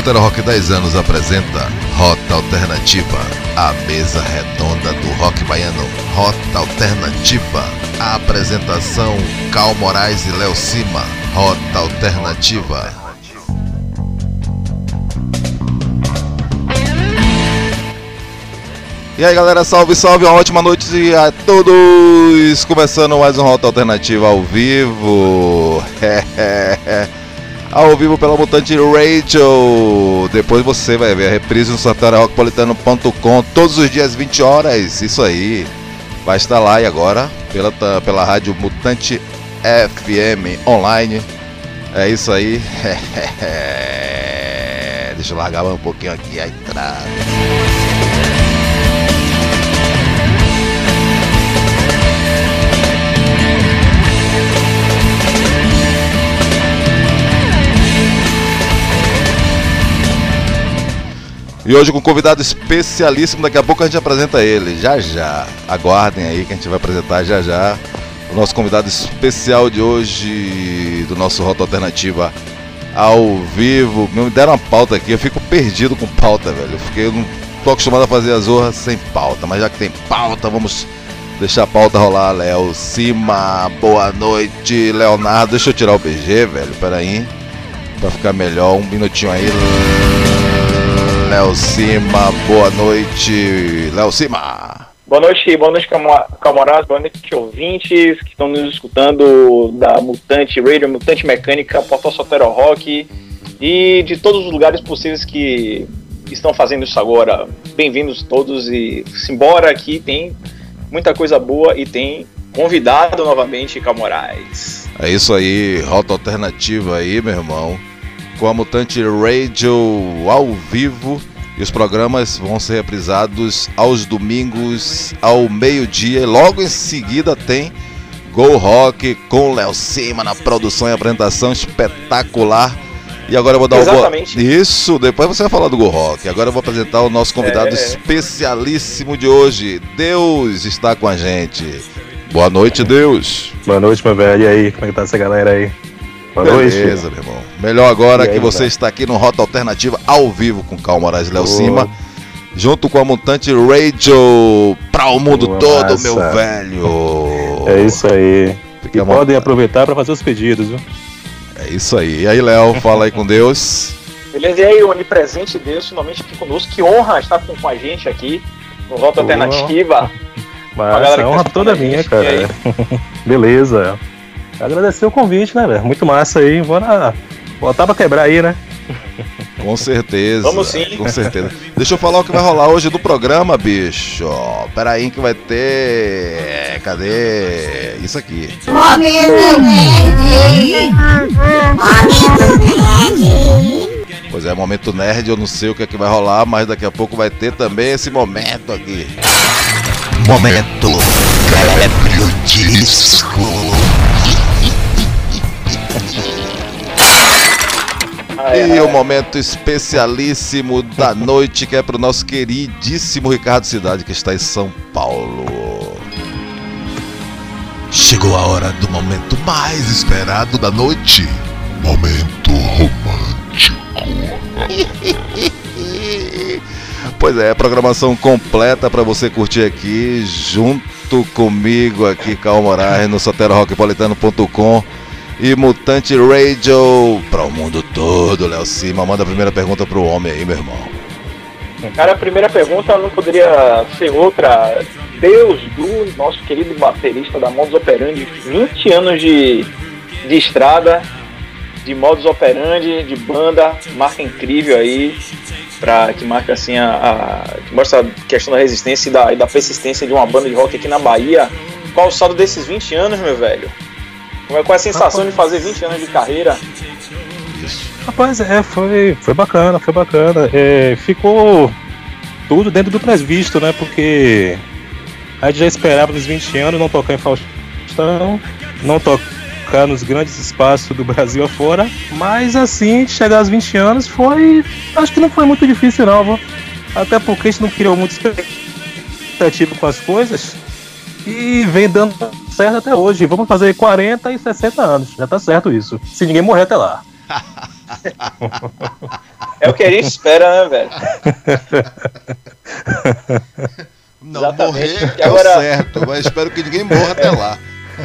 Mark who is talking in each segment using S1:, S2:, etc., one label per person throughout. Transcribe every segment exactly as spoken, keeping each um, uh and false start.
S1: Sotero Rock dez anos apresenta Rota Alternativa, a mesa redonda do rock baiano. Rota Alternativa, a apresentação Cal Moraes e Léo Cima. Rota Alternativa. E aí galera, salve, salve, uma ótima noite a todos! Começando mais um Rota Alternativa ao vivo. Ao vivo pela Mutante Radio. Depois você vai ver a reprise no sotero rockpolitano ponto com todos os dias vinte horas. Isso aí. Vai estar lá e agora pela, pela rádio Mutante F M online. É isso aí. Deixa eu largar um pouquinho aqui a entrada. E hoje com um convidado especialíssimo, daqui a pouco a gente apresenta ele, já já, aguardem aí que a gente vai apresentar já já o nosso convidado especial de hoje, do nosso Rota Alternativa ao vivo. Me deram uma pauta aqui, eu fico perdido com pauta, velho, porque eu não tô acostumado a fazer as zorras sem pauta, mas já que tem pauta, vamos deixar a pauta rolar. Léo Cima, boa noite. Leonardo, deixa eu tirar o B G, velho, peraí, pra ficar melhor, um minutinho aí. Léo Cima, boa noite, Léo Cima.
S2: Boa noite, boa noite, camaradas, boa noite, ouvintes que estão nos escutando da Mutante Radio, Mutante Mecânica, Portal Sotero Rock e de todos os lugares possíveis que estão fazendo isso agora. Bem-vindos todos e simbora, aqui tem muita coisa boa e tem convidado novamente, Cal Moraes.
S1: É isso aí, Rota Alternativa aí, meu irmão, com a Mutante Radio ao vivo, e os programas vão ser reprisados aos domingos ao meio-dia, e logo em seguida tem Go Rock com Léo Cima na produção e apresentação espetacular. E agora eu vou dar
S2: Exatamente.
S1: o bo... Isso, depois você vai falar do Go Rock. Agora eu vou apresentar o nosso convidado é... especialíssimo de hoje. Deus está com a gente. Boa noite, Deus.
S3: Boa noite, meu velho. E aí, como é que tá essa galera aí? Boa
S1: Beleza,
S3: noite.
S1: meu irmão. Melhor agora
S3: aí,
S1: que você
S3: velho?
S1: está aqui no Rota Alternativa ao vivo com Cal Moraes e Léo Cima, junto com a Mutante Radio para o mundo
S3: Boa
S1: todo,
S3: massa.
S1: meu velho.
S3: É isso aí.
S1: Fique
S3: E
S1: à
S3: podem
S1: vontade.
S3: aproveitar para fazer os pedidos, viu?
S1: É isso aí. E aí, Léo, fala aí com Deus.
S2: Beleza, e aí, o onipresente Deus finalmente aqui conosco, que honra estar com, com a gente aqui no Rota
S3: Boa.
S2: Alternativa.
S3: Mas a honra toda minha, cara. Beleza. Agradecer o convite, né, velho? Muito massa aí. Vou na... botar pra quebrar aí, né?
S1: Com certeza.
S2: Vamos sim.
S1: Com certeza. Deixa eu falar o que vai rolar hoje do programa, bicho. Pera aí que vai ter... Cadê? Isso aqui.
S4: Momento nerd. Momento nerd.
S1: Pois é, momento nerd, eu não sei o que é que vai rolar, mas daqui a pouco vai ter também esse momento aqui. Momento Quebra o Disco. E o momento especialíssimo da noite, que é pro nosso queridíssimo Ricardo Cidade, que está em São Paulo. Chegou a hora do momento mais esperado da noite. Momento romântico. Pois é, programação completa para você curtir aqui, junto comigo aqui, Cal Moraes, no sotero rockpolitano ponto com. E Mutante Radio para o mundo todo. Léo Cima, manda a primeira pergunta pro homem aí, meu irmão.
S2: Cara, a primeira pergunta não poderia ser outra. Deus do nosso querido baterista da Modus Operandi, vinte anos de, de estrada, de Modus Operandi, de banda, marca incrível aí, pra, que marca assim a, a que mostra a questão da resistência e da, e da persistência de uma banda de rock aqui na Bahia. Qual o saldo desses vinte anos, meu velho? Como é, qual é a sensação de fazer vinte anos de carreira?
S1: Isso.
S3: Rapaz, é, foi, foi bacana, foi bacana. É, ficou tudo dentro do previsto, né? Porque a gente já esperava nos vinte anos não tocar em Faustão, não tocar nos grandes espaços do Brasil afora, mas assim, chegar aos vinte anos foi... acho que não foi muito difícil não, viu? Até porque a gente não criou muita expectativa com as coisas e vem dando certo até hoje. Vamos fazer quarenta e sessenta anos, já tá certo isso, se ninguém morrer até lá.
S2: É o que a gente espera, né, velho?
S1: Não,
S2: Exatamente.
S1: morrer
S2: E
S1: é
S2: agora-
S1: o certo, mas espero que ninguém morra até lá.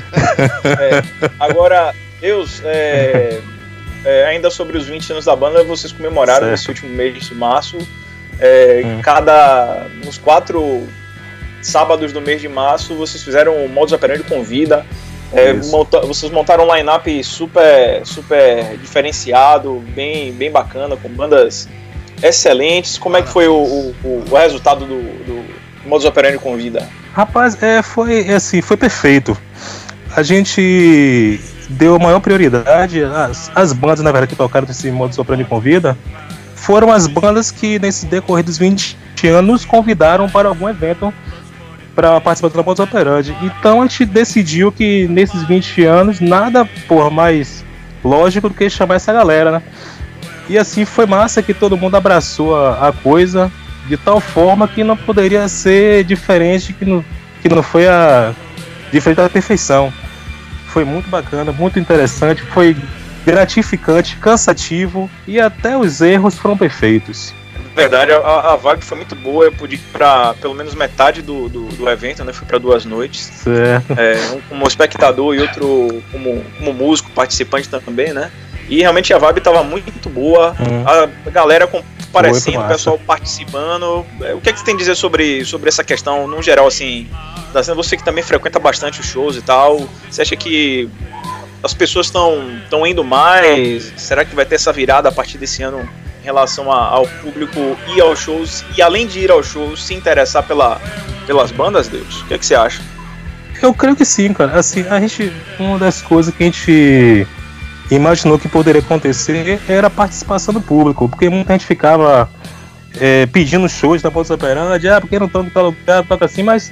S2: É, agora, Deus, é, é, ainda sobre os vinte anos da banda, vocês comemoraram
S3: Certo.
S2: nesse último mês de março. É,
S3: Hum.
S2: Cada. Nos quatro sábados do mês de março, vocês fizeram o Modus Operandi Convida. É,
S3: Isso.
S2: monta- vocês montaram um line-up super, super diferenciado, bem, bem bacana, com bandas excelentes. Como é que foi o, o, o resultado do, do Modus Operandi Convida?
S3: Rapaz, é, foi assim, foi perfeito. A gente deu maior prioridade às, às bandas, na verdade, que tocaram nesse Modus Operandi Convida. Foram as bandas que, nesse decorrer dos vinte anos, nos convidaram para algum evento para participar do Modus Operandi. Então a gente decidiu que nesses vinte anos, nada por mais lógico do que chamar essa galera, né? E assim foi massa que todo mundo abraçou a, a coisa de tal forma que não poderia ser diferente, que não, que não foi a diferente da perfeição. Foi muito bacana, muito interessante, foi gratificante, cansativo e até os erros foram perfeitos.
S2: Verdade, a, a vibe foi muito boa. Eu pude ir pra pelo menos metade do, do, do evento, né? Fui pra duas noites.
S3: Certo.
S2: É, um como espectador e outro como, como músico, participante também, né? E realmente a vibe tava muito boa.
S3: Hum.
S2: A galera comparecendo,
S3: Foi
S2: o
S3: massa.
S2: pessoal participando. É, O que é que você tem a dizer sobre, sobre essa questão, no geral, assim, da cena? Você que também frequenta bastante os shows e tal, você acha que as pessoas estão indo mais? Será que vai ter essa virada a partir desse ano em relação a- ao público ir aos shows e, além de ir aos shows, se interessar pela, pelas bandas, Deus? O que é que você acha?
S3: Eu creio que sim, cara. Assim, a gente, uma das coisas que a gente imaginou que poderia acontecer era a participação do público, porque muita gente ficava é, pedindo shows da Modus Operandi, ah, porque não estão em tal lugar, toca assim, mas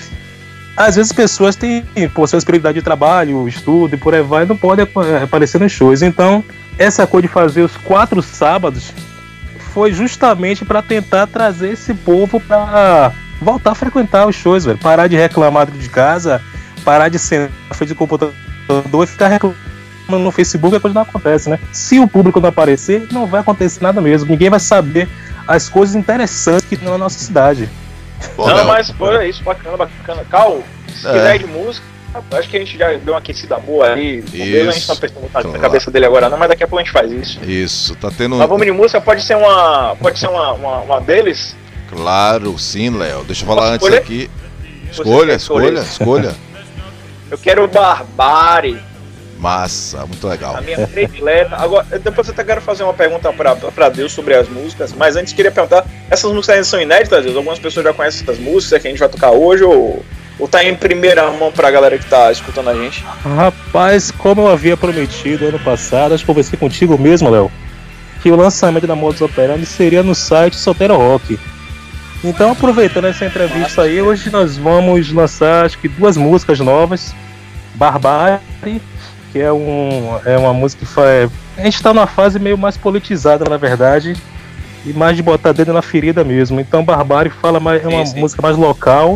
S3: às vezes as pessoas têm, por suas prioridades de trabalho, estudo e por aí vai, não podem apa- aparecer nos shows. Então, essa coisa de fazer os quatro sábados foi justamente para tentar trazer esse povo para voltar a frequentar os shows, velho. Parar de reclamar dentro de casa, parar de sentar na frente do computador e ficar reclamando no Facebook, a coisa não acontece, né? Se o público não aparecer, não vai acontecer nada mesmo. Ninguém vai saber as coisas interessantes que tem na nossa cidade.
S1: Pô,
S2: Não,
S1: Léo,
S2: mas foi isso, bacana, bacana. Cal, se
S1: É.
S2: quiser ir de música, acho que a gente já deu uma aquecida boa aí. O Deus, a gente
S1: Isso,
S2: tá pensando na
S1: claro.
S2: cabeça dele agora não, mas daqui a pouco a gente faz isso.
S1: Isso, tá tendo.
S2: Mas vamos de música, pode ser uma. Pode ser uma, uma, uma deles?
S1: Claro, sim, Léo. Deixa eu falar
S2: Posso
S1: antes
S2: escolher?
S1: aqui.
S2: Você
S1: Escolha,
S2: quer escolher?
S1: escolha, escolha.
S2: Eu quero Barbárie,
S1: Massa, muito legal.
S2: a minha predileta. Agora, depois eu até quero fazer uma pergunta pra, pra Deus sobre as músicas, mas antes queria perguntar, essas músicas ainda são inéditas, Deus? Algumas pessoas já conhecem essas músicas, é que a gente vai tocar hoje, ou, ou tá em primeira mão pra galera que tá escutando a gente?
S3: Rapaz, como eu havia prometido ano passado, acho que conversei contigo mesmo, Léo, que o lançamento da Modus Operandi seria no site Solteiro Rock. Então, aproveitando essa entrevista aí, hoje nós vamos lançar, acho que duas músicas novas. Barbárie, que é, um, é uma música que faz... A gente tá numa fase meio mais politizada, na verdade, e mais de botar dedo na ferida mesmo. Então, Barbárie fala mais, é uma
S2: Sim, sim.
S3: música mais local.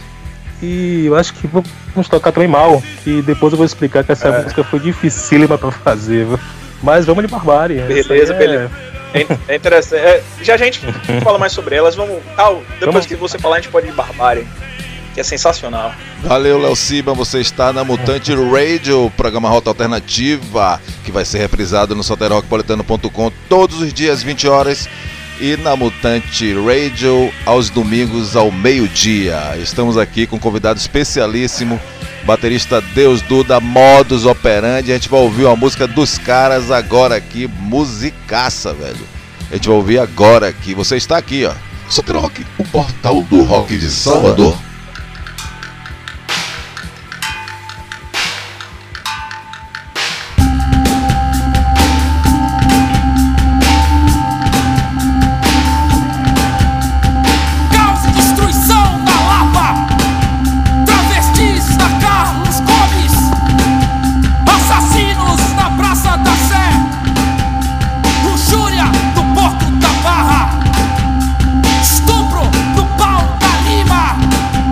S3: E eu acho que vamos tocar também Mal, que depois eu vou explicar que essa
S2: É.
S3: música foi dificílima pra fazer, viu? Mas vamos de Barbárie. essa
S2: Beleza,
S3: aí é-
S2: beleza. É, é interessante. É, já a gente fala mais sobre elas. Vamos. Cal, depois
S3: Vamos.
S2: que você falar, a gente pode ir de Barbárie, que é sensacional.
S1: Valeu, Léo Ciba. Você está na Mutante Radio, programa Rota Alternativa, que vai ser reprisado no solteiro rock politano ponto com todos os dias, vinte horas. E na Mutante Radio, aos domingos, ao meio-dia. Estamos aqui com um convidado especialíssimo, baterista Deus Duda, Modus Operandi. A gente vai ouvir uma música dos caras agora aqui, musicaça, velho. A gente vai ouvir agora aqui. Você está aqui, ó. Solteiro Rock, o portal do rock de Salvador.
S5: Caos e destruição na Lapa, travestis na Carlos Gomes, assassinos na Praça da Sé, luxúria no Porto da Barra, estupro no Pau da Lima,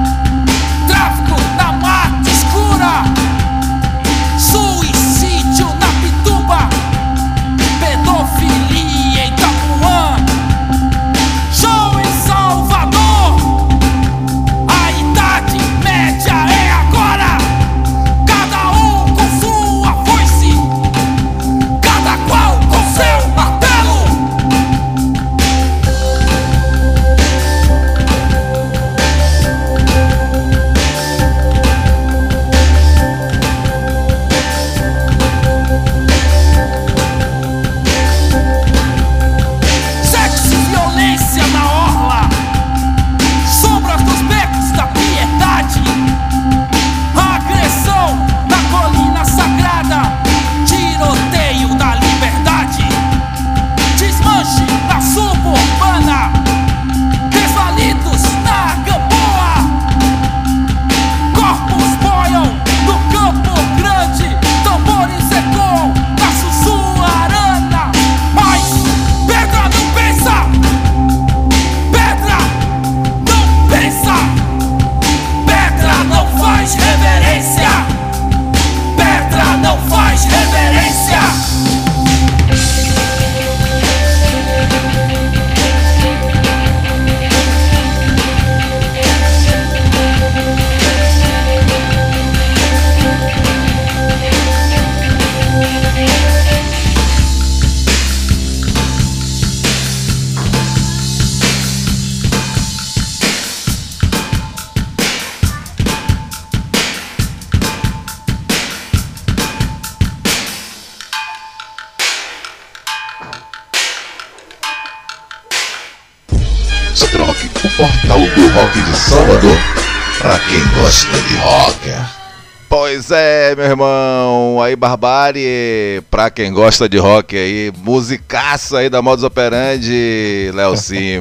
S1: Portal do Rock de Salvador, pra quem gosta de rock. Pois é, meu irmão, aí Barbárie, pra quem gosta de rock aí, musicaço aí da Modus Operandi, Léo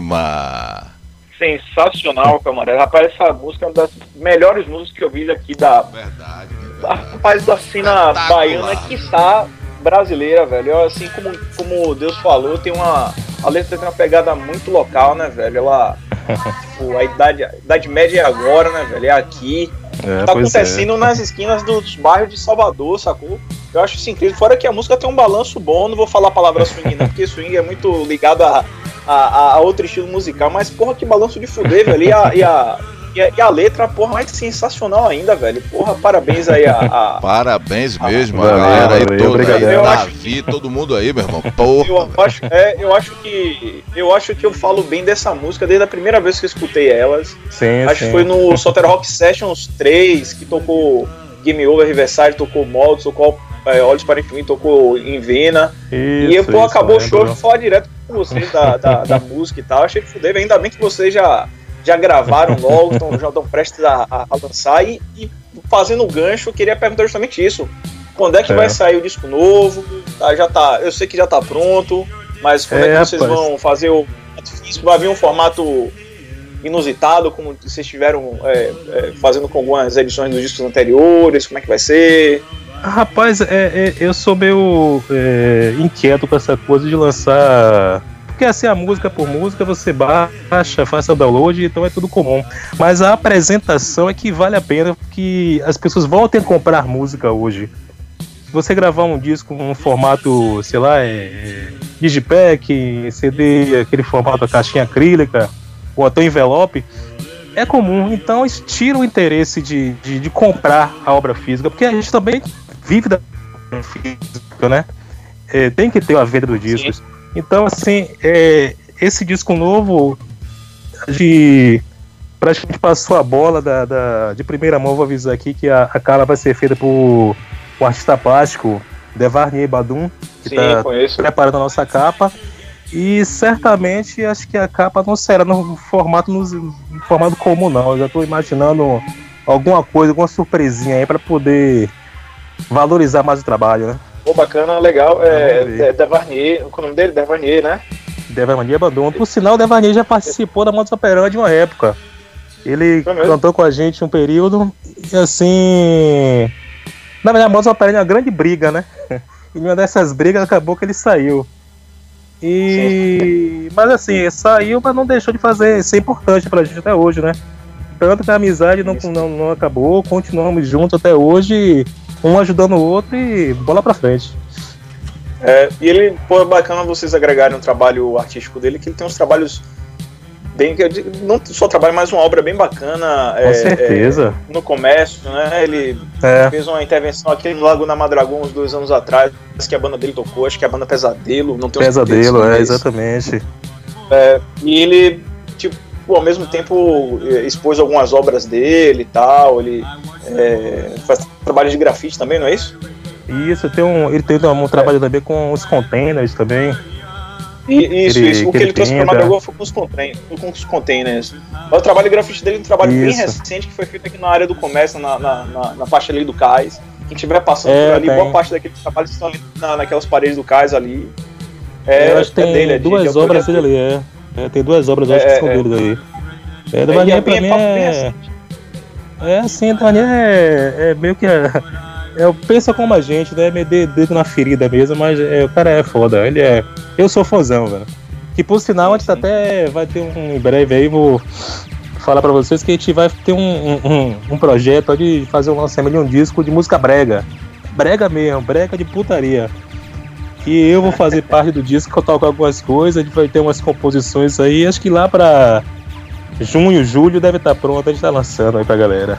S1: Cima.
S2: Sensacional, camarada. Rapaz, essa música é uma das melhores músicas que eu vi aqui da...
S1: Verdade.
S2: da rapaz, da cena baiana, quiçá brasileira, velho. Eu, assim, como, como Deus falou, tem uma... A letra tem uma pegada muito local, né, velho? Ela... tipo, a idade, a idade média é agora, né, velho? É aqui.
S3: É,
S2: tá
S3: pois
S2: acontecendo
S3: é.
S2: nas esquinas dos bairros de Salvador, sacou? Eu acho isso incrível. Fora que a música tem um balanço bom. Não vou falar a palavra swing, não, porque swing é muito ligado a, a, a outro estilo musical. Mas, porra, que balanço de fuder, velho. E a, e a, e a, e a letra, porra, mais sensacional ainda, velho. Porra, parabéns aí a... a
S1: Parabéns mesmo,
S3: Ah,
S1: a galera aí
S3: valeu,
S1: toda,
S3: obrigado.
S1: aí,
S2: Eu
S1: Davi, todo mundo aí, meu irmão. Porra,
S2: Eu acho, é, eu acho que eu acho que eu falo bem dessa música desde a primeira vez que eu escutei elas.
S3: Sim,
S2: Acho
S3: sim.
S2: que foi no Soter Rock Sessions três que tocou Game Over, Riverside, tocou Molds, tocou é, Olhos para o Infinito, tocou em Vena.
S3: Isso,
S2: E eu, pô,
S3: isso,
S2: acabou o show, eu
S3: lembro.
S2: vou falar direto com vocês da, da, da música e tal. Achei que fuder, ainda bem que vocês já, já gravaram logo, tão, já estão prestes a, a, a lançar. E, e fazendo o gancho, eu queria perguntar justamente isso. Quando é que
S3: É.
S2: vai sair o disco novo? Tá, já tá, eu sei que já tá pronto, mas quando é,
S3: É,
S2: que vocês
S3: rapaz.
S2: vão fazer o formato físico? Vai vir um formato inusitado, como vocês estiveram é, é, fazendo com algumas edições dos discos anteriores? Como é que vai ser?
S3: Rapaz, é, é, eu sou meio é, inquieto com essa coisa de lançar. Porque assim, a música por música você baixa, faça download, então é tudo comum. Mas a apresentação é que vale a pena que as pessoas voltem a comprar música hoje. Se você gravar um disco num formato, sei lá, é, é, Digipack, C D, aquele formato, a caixinha acrílica, ou até envelope, é comum. Então isso tira o interesse de, de, de comprar a obra física, porque a gente também vive da obra física, né? É, tem que ter a venda dos discos. Sim. Então, assim, é, esse disco novo, de praticamente passou a bola da, da, de primeira mão. Vou avisar aqui que a, a capa vai ser feita por o artista plástico Devarnier Badum, que está preparando a nossa capa. E certamente acho que a capa não será no formato, no, no formato comum, não. Eu já estou imaginando alguma coisa, alguma surpresinha aí para poder valorizar mais o trabalho, né?
S2: Pô, bacana, legal. É, é Devarnier, o nome dele? Devarnier, né?
S3: Devarnier Badum. Por sinal, o Devarnier já participou da Modus Operandi de uma época. Ele cantou com a gente um período e assim... Na verdade, a Modus Operandi é uma grande briga, né? E numa dessas brigas acabou que ele saiu. E... Sim. Mas assim, saiu, mas não deixou de fazer, ser importante pra gente até hoje, né? Tanto que a amizade não, não, não acabou, continuamos juntos até hoje, um ajudando o outro e bola pra frente.
S2: É, e ele, pô, é bacana vocês agregarem um trabalho artístico dele, que ele tem uns trabalhos bem, não só trabalho, mas uma obra bem bacana.
S3: Com é, certeza.
S2: É, no comércio, né? Ele é. fez uma intervenção aqui no Lago na Madragão uns dois anos atrás, que a banda dele tocou, acho que é a banda Pesadelo, não tem
S3: Pesadelo, é, exatamente.
S2: É, e ele, tipo, ao mesmo tempo expôs algumas obras dele e tal, ele é, faz trabalho de grafite também, não é isso?
S3: Isso, tem um, ele tem um, um trabalho é. também com os containers também.
S2: E, isso, ele, isso. O que, que ele, ele trouxe para Madragão foi com os, contain, com os containers. Mas o trabalho de grafite dele é um trabalho isso. bem recente, que foi feito aqui na área do comércio, na, na, na, na faixa ali do cais. Quem estiver passando é, por ali, tem. boa parte daqueles trabalhos estão ali na, naquelas paredes do cais ali.
S3: É, eu acho que tem dele, duas de, de obras dele ali, é. é. Tem duas obras, eu acho que são é, dele aí. É, do Vanier pra mim é... É assim, do Vanier é, é meio que... É, é, pensa como a gente, né? Me dê dedo na ferida mesmo, mas é, o cara é foda. Ele é... Eu sou fãzão, velho. Que por sinal, a gente até vai ter um... Em breve aí, vou falar pra vocês que a gente vai ter um, um, um projeto de fazer um lançamento de um disco de música brega. Brega mesmo, brega de putaria. E eu vou fazer parte do disco, que eu toco algumas coisas, a gente vai ter umas composições aí, acho que lá pra junho, julho deve estar pronto, a gente tá lançando aí pra galera.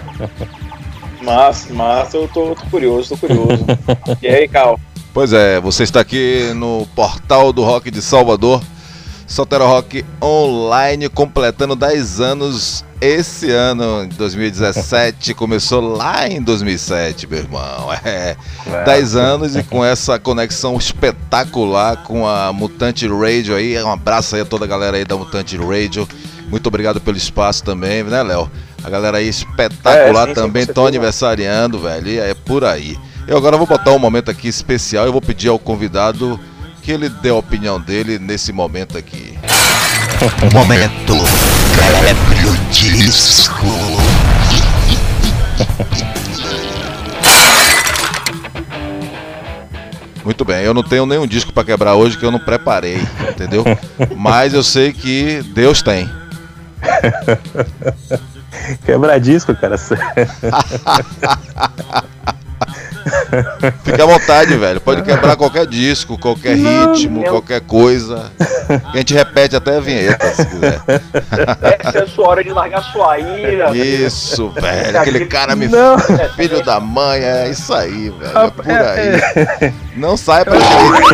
S2: Massa, massa, eu tô, tô curioso, tô curioso. E aí, Cal?
S1: Pois é, você está aqui no Portal do Rock de Salvador, Soltero Rock Online, completando dez anos esse ano, em dois mil e dezessete, começou lá em dois mil e sete, meu irmão, é, dez anos e com essa conexão espetacular com a Mutante Radio aí, um abraço aí a toda a galera aí da Mutante Radio, Muito obrigado pelo espaço também, né, Léo? A galera aí espetacular
S2: É, sim, sim,
S1: também,
S2: com
S1: estão
S2: certeza.
S1: aniversariando, velho, e é por aí. Eu agora vou botar um momento aqui especial, eu vou pedir ao convidado que ele dê a opinião dele nesse momento aqui.
S6: Momento Quebra o Disco.
S1: Muito bem, eu não tenho nenhum disco pra quebrar hoje que eu não preparei, entendeu? Mas eu sei que Deus tem.
S3: Quebrar disco, cara.
S1: Fica à vontade, velho. Pode quebrar qualquer disco, qualquer
S3: Não,
S1: ritmo,
S2: eu-
S1: qualquer coisa. A gente repete até a vinheta, se quiser.
S2: Essa é a sua hora de largar sua ira.
S1: Isso, velho. Aquele cara me.
S3: Não.
S1: Filho da mãe, é isso aí, velho. É por
S3: É,
S1: aí. Não saia pra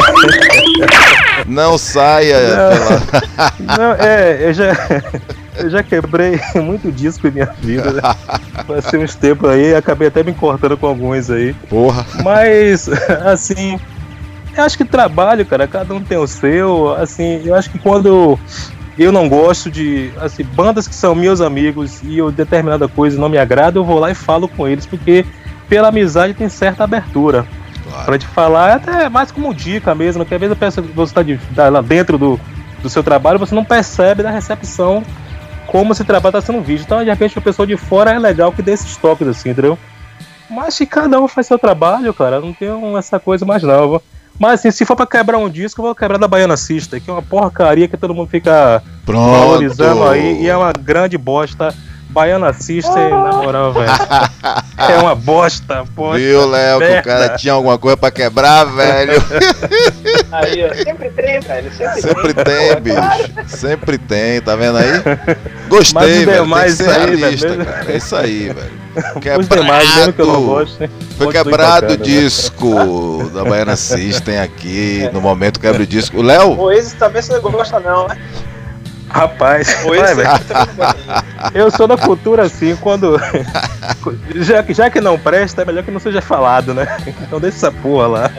S1: Não saia pela.
S3: Não, é, eu já, eu já quebrei muito disco em minha vida, né? Passei uns tempos aí, acabei até me cortando com alguns aí.
S1: Porra.
S3: Mas, assim, eu acho que trabalho, cara, cada um tem o seu. Assim, eu acho que quando eu não gosto de, assim, bandas que são meus amigos e eu, determinada coisa não me agrada, eu vou lá e falo com eles, porque pela amizade tem certa abertura.
S1: Claro.
S3: Pra te falar, é até mais como dica mesmo, que às vezes a pessoa que você tá, de, tá lá dentro do, do seu trabalho, você não percebe da recepção como esse trabalho tá sendo visto. Então, de repente, a pessoa de fora é legal que dê esses toques assim, entendeu? Mas se cada um faz seu trabalho, cara, não tem um- essa coisa mais não. Mas assim, se for pra quebrar um disco, eu vou quebrar da Baiana System, que é uma porcaria que todo mundo fica
S1: Pronto.
S3: valorizando aí, e é uma grande bosta. Baiana System, na moral, velho. É uma bosta, bosta.
S1: Viu, Léo, que o
S3: merda.
S1: cara tinha alguma coisa pra quebrar, velho?
S2: Aí, ó, sempre tem, velho. Sempre,
S1: Sempre
S2: tem,
S1: tem,
S2: pô, claro.
S1: bicho. Sempre tem, tá vendo aí? Gostei,
S3: Mas os
S1: velho. Tem que
S3: demais
S1: ser
S3: aí,
S1: realista,
S3: velho.
S1: cara. É isso aí, velho.
S3: Os demais, mesmo que eu não
S1: Quebrado.
S3: gosto, né?
S1: Foi
S3: Continue
S1: quebrado o
S3: tocando, né?
S1: disco da Baiana System aqui, no momento quebra o disco. O Léo,
S2: O Oasis também você não gosta, não, né?
S3: Rapaz,
S2: O
S3: vai,
S2: Oasis
S3: velho.
S2: você também não gosta.
S3: Eu sou da cultura assim, quando. já, que- já que não presta, é melhor que não seja falado, né? Então deixa essa porra lá.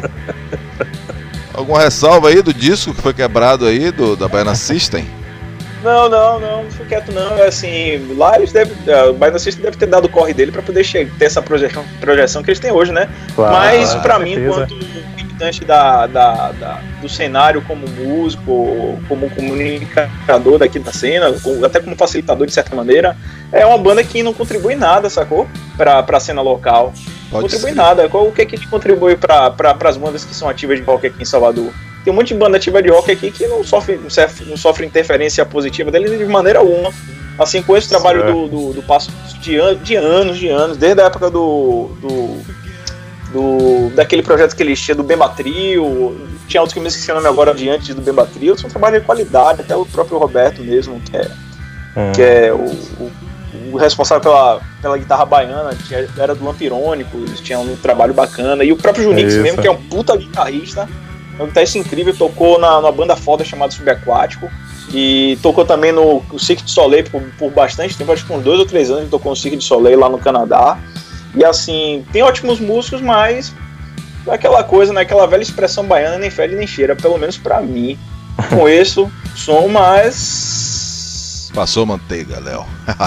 S1: alguma ressalva aí do disco que foi quebrado aí, do, da Baiana System?
S2: Não, não, não, não fico quieto não. É assim, lá eles devem. O Baiana System deve ter dado o corre dele pra poder che- ter essa projeção, projeção que eles têm hoje, né?
S3: Claro,
S2: Mas
S3: claro,
S2: pra
S3: com
S2: mim,
S3: certeza.
S2: enquanto militante da, da, da- do cenário como músico, como comunicador daqui da cena, como- até como facilitador de certa maneira, é uma banda que não contribui nada, sacou? Pra, pra cena local. Não
S1: Pode
S2: contribui
S1: ser.
S2: nada. Qual, o que é que contribui pra, pra, pras bandas que são ativas de rock aqui em Salvador? Tem um monte de banda ativa de rock aqui que não sofre, não sofre, não sofre interferência positiva deles de maneira alguma. Assim, com esse trabalho do, do, do Passo de, an de anos, de anos, desde a época do, do, do daquele projeto que eles tinham, do Bemba Trio, tinha outros que eu me esqueci o nome agora de antes do Bemba Trio, são um trabalho de qualidade, até o próprio Roberto mesmo, que é,
S3: Hum.
S2: que é o, o, o responsável pela, pela guitarra baiana, tinha, era do Lampirônicos, tinha um trabalho bacana, e o próprio Junix
S3: Isso.
S2: mesmo, que é um puta guitarrista, é um guitarrista incrível, tocou na, numa banda foda chamada Subaquático, e tocou também no, no Cirque du Soleil por, por bastante tempo, acho que uns dois ou três anos ele tocou no Cirque du Soleil lá no Canadá, e assim, tem ótimos músicos, mas é aquela coisa, né, aquela velha expressão baiana, nem fede nem cheira, pelo menos pra mim, conheço som, mas...
S1: Passou manteiga, Léo.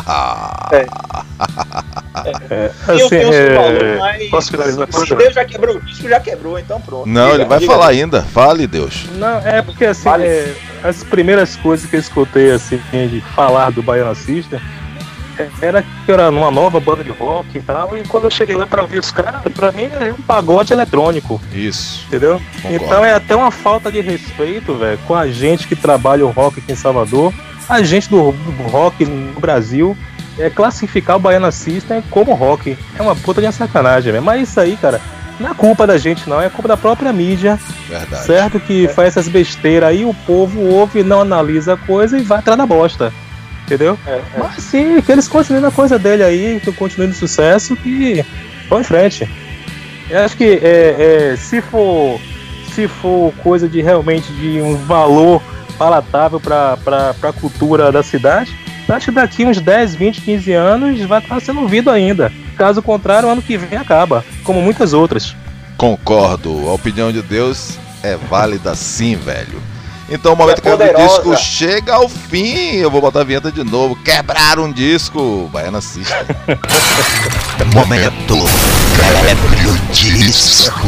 S3: É,
S2: eu
S3: assim,
S2: tenho seu
S3: é,
S2: valor, mas
S3: posso finalizar com
S2: se
S3: isso?
S2: Deus já quebrou o disco, já quebrou, então pronto.
S1: Não,
S2: Diga,
S1: ele vai
S2: diga.
S1: falar ainda. Fale, Deus.
S3: Não, é porque assim,
S2: Vale.
S3: é, as primeiras coisas que eu escutei assim, de falar do Baiana System é, era que era uma nova banda de rock e tal, e quando eu cheguei lá pra ouvir os caras, pra mim é um pagode eletrônico,
S1: Isso.
S3: entendeu?
S1: Concordo.
S3: Então é até uma falta de respeito, velho, com a gente que trabalha o rock aqui em Salvador, a gente do, do rock no Brasil, é classificar o Baiana System como rock. É uma puta de uma sacanagem, velho. Mas isso aí, cara, não é culpa da gente, não, é culpa da própria mídia.
S1: Verdade.
S3: Certo que faz essas besteiras aí, o povo ouve, não analisa a coisa e vai atrás da bosta. Entendeu?
S2: É, é.
S3: Mas sim, que eles continuem na coisa dele aí, que continuem no sucesso, que vão em frente. Eu acho que é, é, se for se for coisa de realmente de um valor palatável para a cultura da cidade, acho que daqui uns dez, vinte, quinze anos vai estar sendo ouvido ainda. Caso contrário, ano que vem acaba, como muitas outras.
S1: Concordo. A opinião de Deus é válida sim, velho. Então o momento
S2: É
S1: que o
S2: poderosa.
S1: disco chega ao fim, eu vou botar a vinheta de novo. Quebraram um disco, Baiana assista.
S6: Momento Cleber Disco.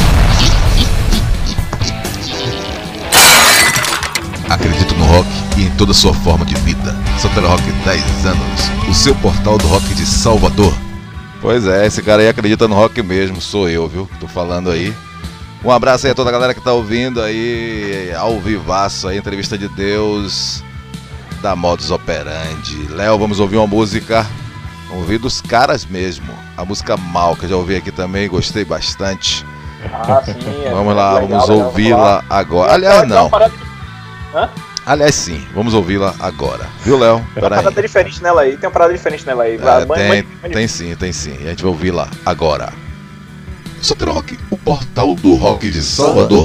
S1: Acredito no rock e em toda sua forma de vida. Santana Rock dez anos, o seu portal do rock de Salvador. Pois é, esse cara aí acredita no rock mesmo, sou eu, viu? Tô falando aí. Um abraço aí a toda a galera que tá ouvindo aí, ao vivaço aí, entrevista de Deus da Modus Operandi. Léo, vamos ouvir uma música, vamos ouvir dos caras mesmo. A música Mal, que eu já ouvi aqui também, gostei bastante.
S2: Ah, sim. É
S1: Vamos lá,
S2: legal,
S1: vamos
S2: legal,
S1: ouvi-la agora.
S2: Tem
S1: Aliás,
S2: uma- tem uma
S1: não.
S2: parada- Hã?
S1: Aliás, sim, vamos ouvi-la agora. Viu, Léo?
S2: Tem uma
S1: Pera aí.
S2: parada diferente nela aí, tem uma parada diferente nela aí. Vai,
S1: É,
S2: mãe-
S1: tem,
S2: mãe- mãe-
S1: tem sim, tem sim. A gente vai ouvir lá agora. Santana Rock, o portal do rock de Salvador.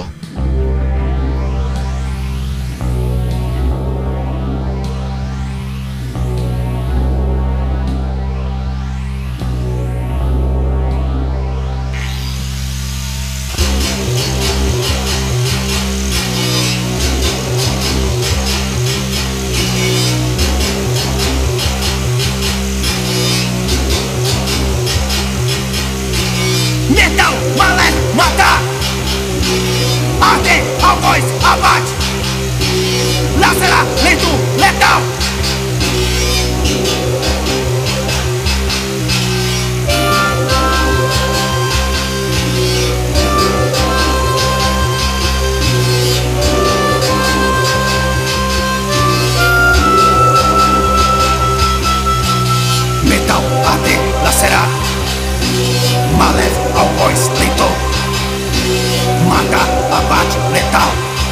S5: Metal, malé, mata. Arde, algoz, abate. Lacera, lento, letal. Metal, arde, lacera. Malé, algoz, lento. Mata, abate, letal.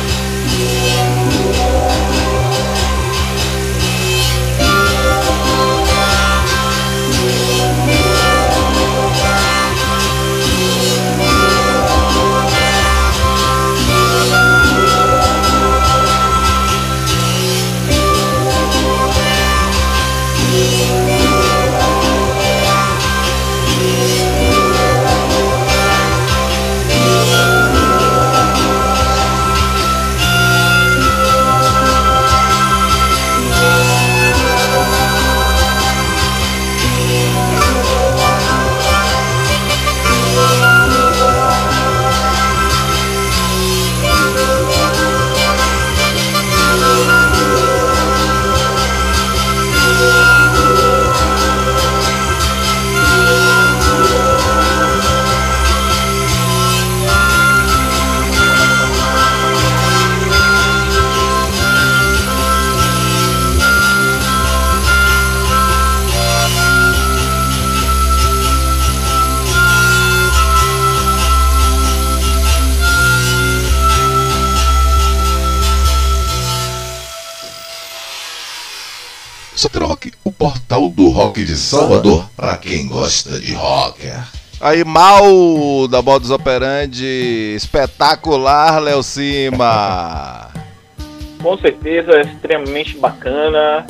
S1: Santana Rock, o portal do rock de Salvador, pra quem gosta de rock. Aí, Mal da Modus Operandi, espetacular, Léo Cima.
S2: Com certeza, é extremamente bacana.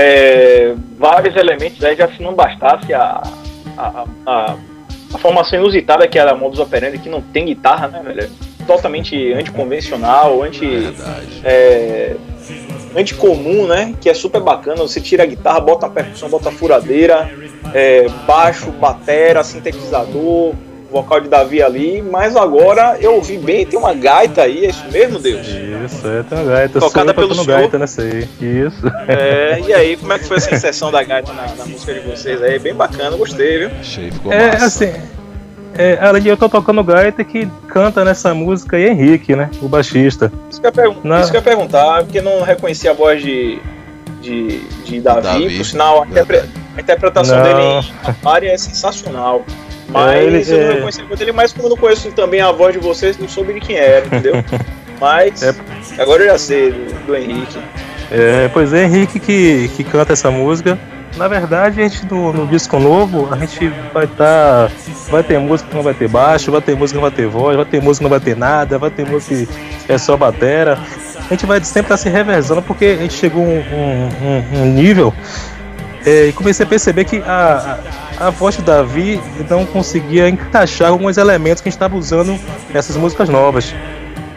S2: É, vários elementos aí, já se não bastasse a, a, a, a formação inusitada que era a Modus Operandi, que não tem guitarra, né, velho? Totalmente anticonvencional, anti,
S1: Verdade.
S2: é, anticomum, né? Que é super bacana. Você tira a guitarra, bota a percussão, bota a furadeira, é, baixo, batera, sintetizador, vocal de Davi ali. Mas agora eu ouvi bem, tem uma gaita aí, é isso mesmo, Deus?
S3: Isso, é, tem uma gaita.
S2: Tocada
S3: sou eu
S2: pelo
S3: tocando
S2: senhor.
S3: gaita nessa aí. Isso.
S2: É, e aí, como é que foi essa inserção da gaita na, na música de vocês aí? Bem bacana, gostei, viu?
S1: Achei, ficou
S3: É,
S1: massa.
S3: assim, é, além de eu tô tocando gaita, que canta nessa música aí Henrique, né? O baixista.
S2: Isso que eu ia, pergun-
S3: Não.
S2: isso que eu ia perguntar, porque não reconheci a voz de, de, de Davi,
S1: Davi,
S2: por sinal, a, interpre-
S1: verdade.
S2: a interpretação
S3: Não.
S2: dele em Aquária é sensacional. Mas
S3: É, ele-
S2: eu não
S3: é.
S2: reconheci a voz dele, mas como eu não conheço também a voz de vocês, não soube de quem era, entendeu? Mas
S3: É.
S2: agora eu já sei do, do Henrique.
S3: É, pois é, Henrique que, que canta essa música. Na verdade, a gente no, no disco novo, a gente vai estar. vai ter música que não vai ter baixo, vai ter música que não vai ter voz, vai ter música que não vai ter nada, vai ter música que é só batera. A gente vai sempre estar se revezando porque a gente chegou a um, um, um- um nível é, e comecei a perceber que a, a, a voz do Davi não conseguia encaixar alguns elementos que a gente estava usando nessas músicas novas.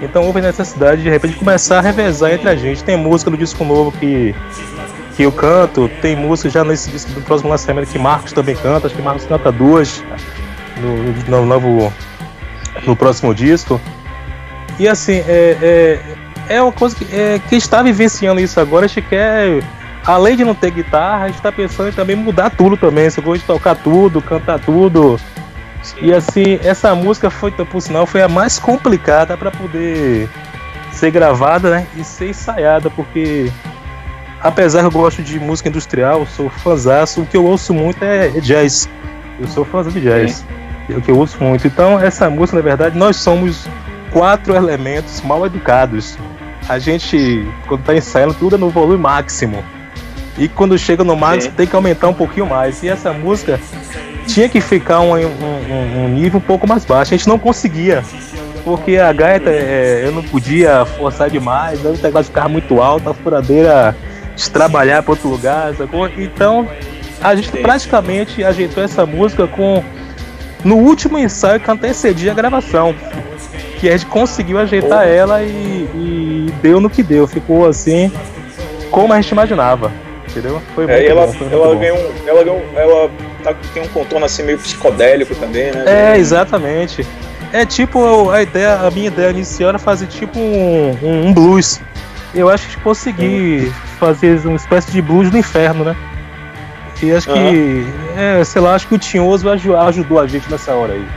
S3: Então houve necessidade de, de repente começar a revezar entre a gente. Tem música do disco novo que, que eu canto, tem música já nesse disco do próximo lançamento que Marcos também canta, acho que Marcos canta duas no, no, novo, no próximo disco. E assim, é, é, é uma coisa que, é, que está vivenciando isso agora, a gente quer, além de não ter guitarra, a gente está pensando em também mudar tudo também, você gosta de tocar tudo, cantar tudo. E assim, essa música foi, por sinal, foi a mais complicada para poder ser gravada, né, e ser ensaiada, porque apesar que eu gosto de música industrial, eu sou fãzaço, o que eu ouço muito é jazz. Eu sou fãzão de jazz, é o que eu ouço muito. Então essa música, na verdade, nós somos quatro elementos mal educados. A gente, quando tá ensaiando, tudo é no volume máximo. E quando chega no máximo, Sim. tem que aumentar um pouquinho mais. E essa música tinha que ficar um, um, um nível um pouco mais baixo. A gente não conseguia, porque a gaita, é, eu não podia forçar demais, o teclado ficava muito alto, a furadeira trabalhar para outro lugar, sacou? Então a gente Sim. praticamente ajeitou essa música com no último ensaio que antecedia a gravação, que a gente conseguiu ajeitar oh. ela e, e deu no que deu, ficou assim como a gente imaginava, entendeu? Foi muito
S2: é, ela,
S3: bom, foi
S2: ela
S3: muito
S2: ganhou um, ela ganhou, ela tá, tem um contorno assim meio psicodélico também, né?
S3: É, exatamente. É tipo, a ideia, a minha ideia inicial era fazer tipo um, um, um blues. Eu acho que consegui uhum. fazer uma espécie de blues do inferno, né? E acho uhum. que, é, sei lá, acho que o Tinhoso ajudou a gente nessa hora aí.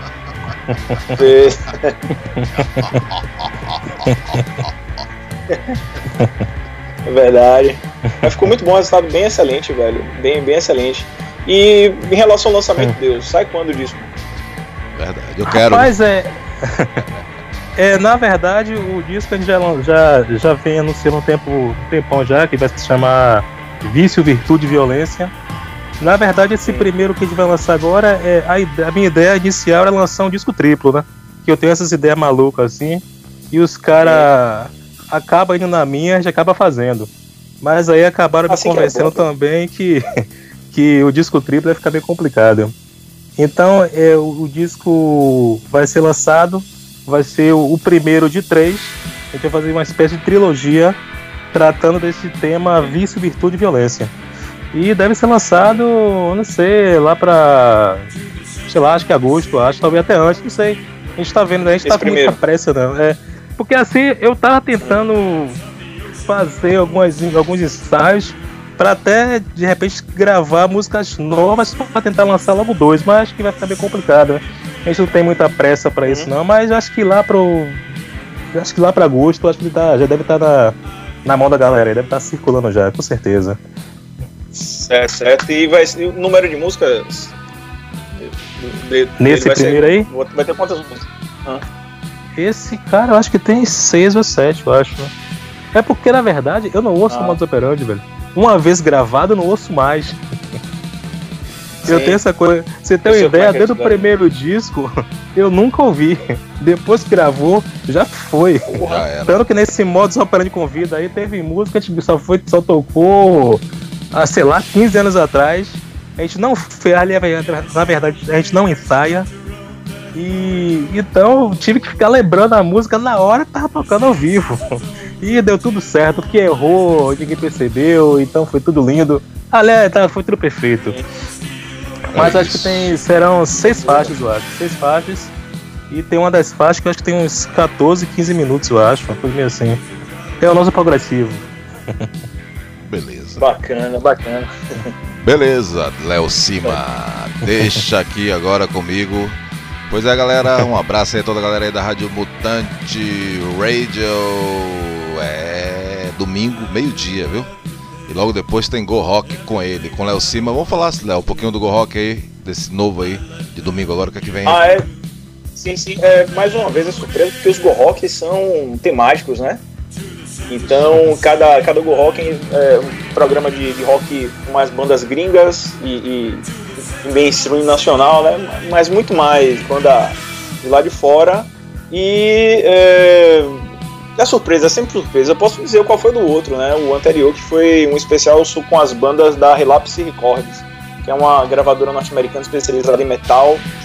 S2: É verdade. Mas ficou muito bom, o resultado bem excelente, velho. Bem, bem excelente. E em relação ao lançamento hum. Deus, sai quando o disco?
S1: Verdade, eu quero.
S3: Rapaz, é. É, na verdade, o disco a gente já, já, já vem anunciando um, tempo, um tempão já, que vai se chamar Vício, Virtude e Violência. Na verdade, esse primeiro que a gente vai lançar agora, é a, ideia, a minha ideia inicial era lançar um disco triplo, né? Que eu tenho essas ideias malucas assim, e os caras acabam indo na minha e já acaba fazendo. Mas aí acabaram me assim convencendo é bom, também que, que o disco triplo vai ficar bem complicado. Então, é, o, o disco vai ser lançado. Vai ser o primeiro de três. A gente vai fazer uma espécie de trilogia tratando desse tema vício, virtude e violência. E deve ser lançado, não sei, lá pra, sei lá, acho que agosto, acho, talvez até antes, não sei. A gente tá vendo, a gente Esse tá com primeiro. muita pressa, não. É, porque assim, eu tava tentando fazer algumas, alguns ensaios pra até, de repente, gravar músicas novas pra tentar lançar logo dois, mas acho que vai ficar bem complicado, né? A gente não tem muita pressa pra isso, uhum. não, mas acho que lá pro. Acho que lá pra agosto, acho que ele tá, já deve estar tá na, na mão da galera, deve estar tá circulando já, com certeza.
S2: Certo, certo. E vai ser o número de músicas?
S3: De, Nesse primeiro ser, aí?
S2: Vai ter quantas músicas? Ah.
S3: Esse, cara, eu acho que tem seis ou sete, eu acho. É porque, na verdade, eu não ouço o ah. Modus Operandi, velho. Uma vez gravado, eu não ouço mais. Eu Sim. tenho essa coisa. Você tem uma ideia, desde o primeiro disco, eu nunca ouvi. Depois que gravou, já foi. Já Tanto que nesse Modus Operandi Convida aí teve música que só, foi, só tocou, ah, sei lá, quinze anos atrás. A gente não fez, na verdade, a gente não ensaia. E então eu tive que ficar lembrando a música na hora que tava tocando ao vivo. E deu tudo certo, porque errou, ninguém percebeu, então foi tudo lindo. Aliás, tá, foi tudo perfeito. Mas é acho que tem, serão seis faixas, eu acho. Seis faixas. E tem uma das faixas que eu acho que tem uns catorze, quinze minutos, eu acho. Uma coisa meio assim. É o nosso progressivo.
S1: Beleza.
S2: Bacana, bacana.
S1: Beleza, Léo Cima. Deixa aqui agora comigo. Pois é, galera. Um abraço aí a toda a galera aí da Rádio Mutante Radio. É domingo, meio-dia, viu? E logo depois tem Go Rock com ele, com Léo Cima. Vamos falar, Léo, um pouquinho do Go Rock aí, desse novo aí, de domingo agora, que é que vem.
S2: Ah, é? Sim, sim. É, mais uma vez é surpresa, porque os Go Rock são temáticos, né? Então, cada, cada Go Rock é um programa de, de rock com mais bandas gringas e, e, e mainstream nacional, né? Mas muito mais banda de lá de fora. E... É, é surpresa, é sempre surpresa. Eu posso dizer qual foi do outro, né? O anterior, que foi um especial com as bandas da Relapse Records, que é uma gravadora norte-americana especializada em metal.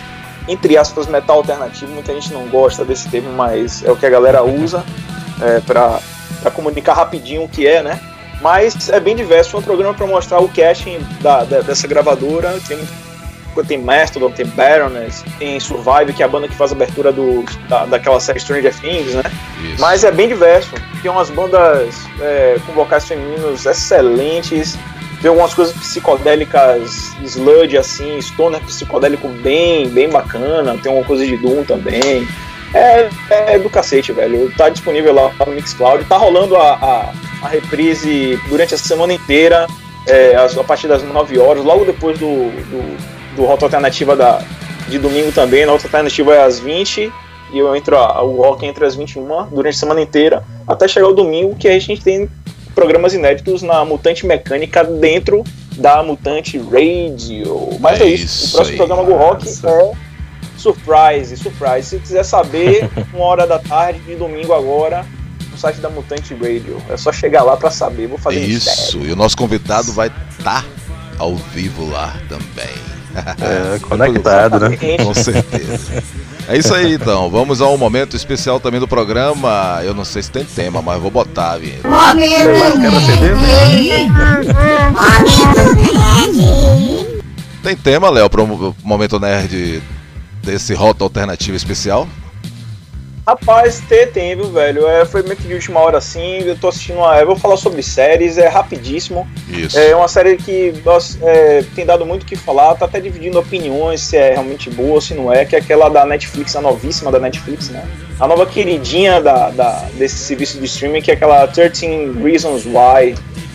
S2: entre aspas, metal alternativo. Muita gente não gosta desse termo, mas é o que a galera usa é, para comunicar rapidinho o que é, né? Mas é bem diverso, foi um programa para mostrar o casting da, da, dessa gravadora. Tem, tem Mastodon, tem Baroness, tem Survive, que é a banda que faz a abertura do, da, daquela série Stranger Things, né? Isso. Mas é bem diverso, tem umas bandas é, com vocais femininos excelentes. Tem algumas coisas psicodélicas, sludge assim, stoner psicodélico bem, bem bacana. Tem uma coisa de Doom também. É, é do cacete, velho. Tá disponível lá no Mixcloud. Tá rolando a, a, a reprise durante a semana inteira, é, a partir das nove horas, logo depois do, do, do Rota Alternativa da, de domingo também. Na Rota Alternativa é às vinte e eu entro a, o rock entre as vinte e uma durante a semana inteira, até chegar o domingo, que a gente tem programas inéditos na Mutante Mecânica dentro da Mutante Radio. Mas é, é isso, isso, o próximo aí, programa do rock é Surprise, Surprise. Se quiser saber, uma hora da tarde de domingo agora, no site da Mutante Radio. É só chegar lá pra saber, vou fazer
S1: isso. Mistério. E o nosso convidado vai estar tá ao vivo lá também.
S3: É, conectado, né?
S1: Com certeza. É isso aí, então. Vamos a um momento especial também do programa. Eu não sei se tem tema, mas vou botar a vinheta. Tem tema, Léo, para o Momento Nerd desse Rota Alternativa especial?
S2: Rapaz, tem, tem, viu, velho? É, foi meio que de última hora assim. Eu tô assistindo uma. Eu vou falar sobre séries, é rapidíssimo.
S1: Isso.
S2: É uma série que nossa, é, tem dado muito o que falar, tá até dividindo opiniões se é realmente boa ou se não é, que é aquela da Netflix, a novíssima da Netflix, né? A nova queridinha da, da, desse serviço de streaming, que é aquela treze Reasons Why,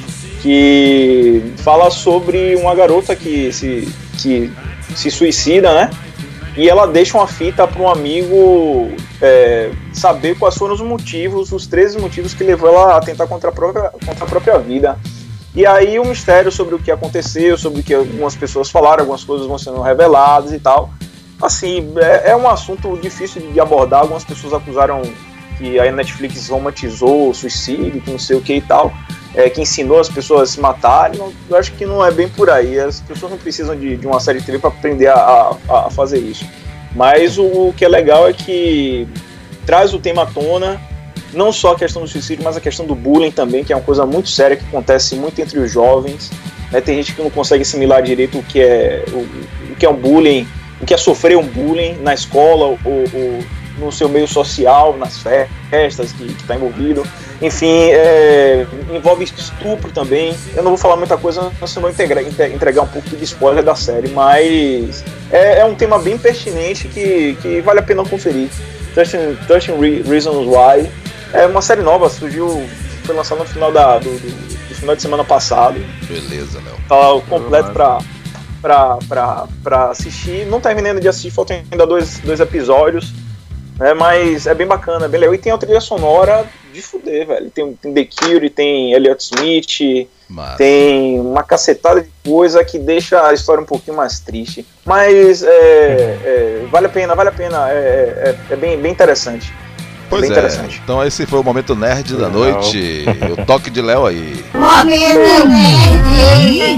S2: que fala sobre uma garota que se, que se suicida, né? E ela deixa uma fita para um amigo é, saber quais foram os motivos, os treze motivos que levou ela a tentar contra a própria, contra a própria vida. E aí o mistério sobre o que aconteceu, sobre o que algumas pessoas falaram, algumas coisas vão sendo reveladas e tal. Assim, é, é um assunto difícil de abordar. Algumas pessoas acusaram que a Netflix romantizou o suicídio, que não sei o que e tal, é, que ensinou as pessoas a se matarem. Eu acho que não é bem por aí. As pessoas não precisam de, de uma série de T V para aprender a, a, a fazer isso. Mas o, o que é legal é que traz o tema à tona, não só a questão do suicídio, mas a questão do bullying também, que é uma coisa muito séria que acontece muito entre os jovens. Né? Tem gente que não consegue assimilar direito o que é, o, o que é um bullying, o que é sofrer um bullying na escola ou, ou no seu meio social, nas festas que está envolvido. Enfim, é, envolve estupro também. Eu não vou falar muita coisa, senão entregar, entregar um pouco de spoiler da série, mas é, é um tema bem pertinente que, que vale a pena conferir. treze Reasons Why é uma série nova, surgiu, foi lançada no final, da, do, do, do final de semana passado.
S1: Beleza, Léo.
S2: Tá completo pra, pra, pra, pra assistir. Não terminando de assistir, faltam ainda dois, dois episódios. É, mas é bem bacana, é bem legal. E tem a trilha sonora de fuder, velho. Tem, tem The Cure, tem Elliott Smith, Massa. Tem uma cacetada de coisa que deixa a história um pouquinho mais triste. Mas é, é, vale a pena, vale a pena. É, é, é bem, bem interessante.
S1: Pois bem é, interessante. Então esse foi o Momento Nerd da noite. O toque de Léo aí.
S4: Momento Nerd!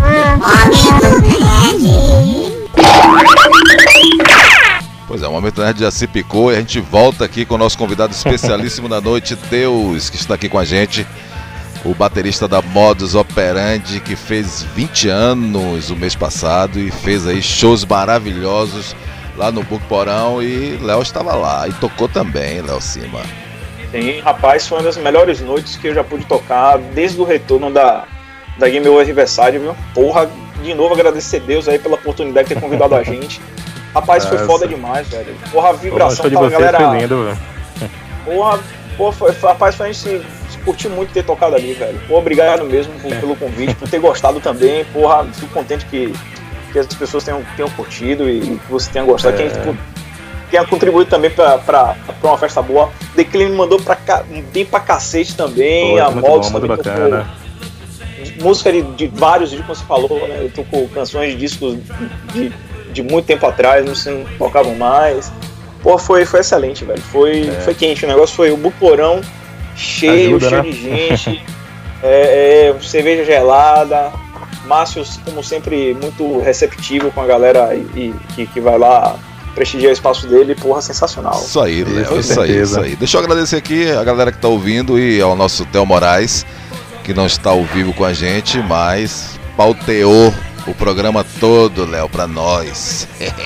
S4: Momento Nerd!
S1: Pois é, o Momento Nerd já se picou e a gente volta aqui com o nosso convidado especialíssimo da noite, Deus, que está aqui com a gente, o baterista da Modus Operandi, que fez vinte anos o mês passado e fez aí shows maravilhosos lá no Book Porão, e Léo estava lá e tocou também, Léo Cima.
S2: Sim, rapaz, foi uma das melhores noites que eu já pude tocar desde o retorno da, da Game Over Riverside, viu? Porra, de novo agradecer a Deus aí pela oportunidade de ter convidado a gente. Rapaz, foi Nossa. foda demais, velho. Porra, a vibração
S3: pra
S2: galera.
S3: Foi lindo, velho.
S2: Porra, porra foi, foi, rapaz, foi a gente se, se curtiu muito ter tocado ali, velho. Porra, obrigado mesmo por, pelo convite, por ter gostado também. Porra, fico contente que, que as pessoas tenham, tenham curtido e que você tenha gostado. É. Quem tenha contribuído também pra, pra, pra uma festa boa. The Clean me mandou pra, bem pra cacete também. Pô, a Modus também
S3: bacana.
S2: Tocou música de, de vários discos, como você falou, né? Eu tocou canções de discos de. de muito tempo atrás, não se tocavam mais. Pô, foi, foi excelente, velho. Foi, é. foi quente, o negócio foi o Buporão cheio, Ajuda, cheio né? de gente, é, é, cerveja gelada, Márcio, como sempre, muito receptivo com a galera e, e, que, que vai lá prestigiar o espaço dele, porra, sensacional.
S1: Isso aí, Léo,
S3: Com
S1: isso aí,
S3: certeza.
S1: isso aí. Deixa eu agradecer aqui a galera que tá ouvindo e ao nosso Theo Moraes, que não está ao vivo com a gente, mas pauteou o programa todo, Léo, pra nós.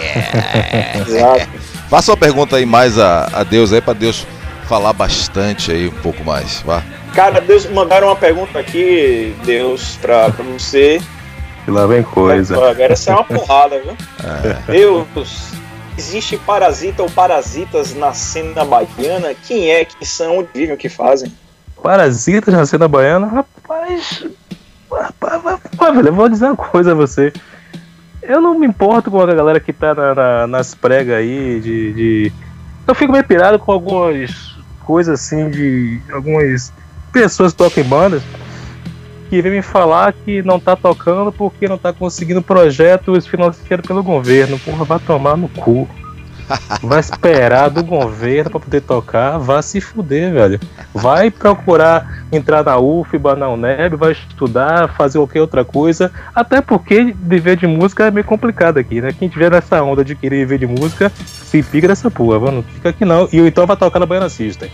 S2: Exato.
S1: Faça uma pergunta aí mais a, a Deus aí, pra Deus falar bastante aí, um pouco mais, vá.
S2: Cara, Deus, mandaram uma pergunta aqui, Deus, pra, pra você.
S3: E lá vem coisa.
S2: Agora essa é uma porrada, viu? Deus, existe parasita ou parasitas na cena baiana? Quem é, que são, onde vivem, o que fazem?
S3: Parasitas na cena baiana, rapaz. Rapaz, rapaz, velho, eu vou dizer uma coisa a você. Eu não me importo com a galera que tá na, na, nas pregas aí, de, de. Eu fico meio pirado com algumas coisas assim, de algumas pessoas que tocam em bandas que vem me falar que não tá tocando porque não tá conseguindo projetos financiados pelo governo. Porra, vai tomar no cu. Vai esperar do governo pra poder tocar, vai se fuder, velho. Vai procurar entrar na U F B A, na UNEB, vai estudar, fazer qualquer outra coisa. Até porque viver de música é meio complicado aqui, né? Quem tiver nessa onda de querer viver de música, se pica dessa porra, mano. Não fica aqui não. E então vai tocar na Baiana System.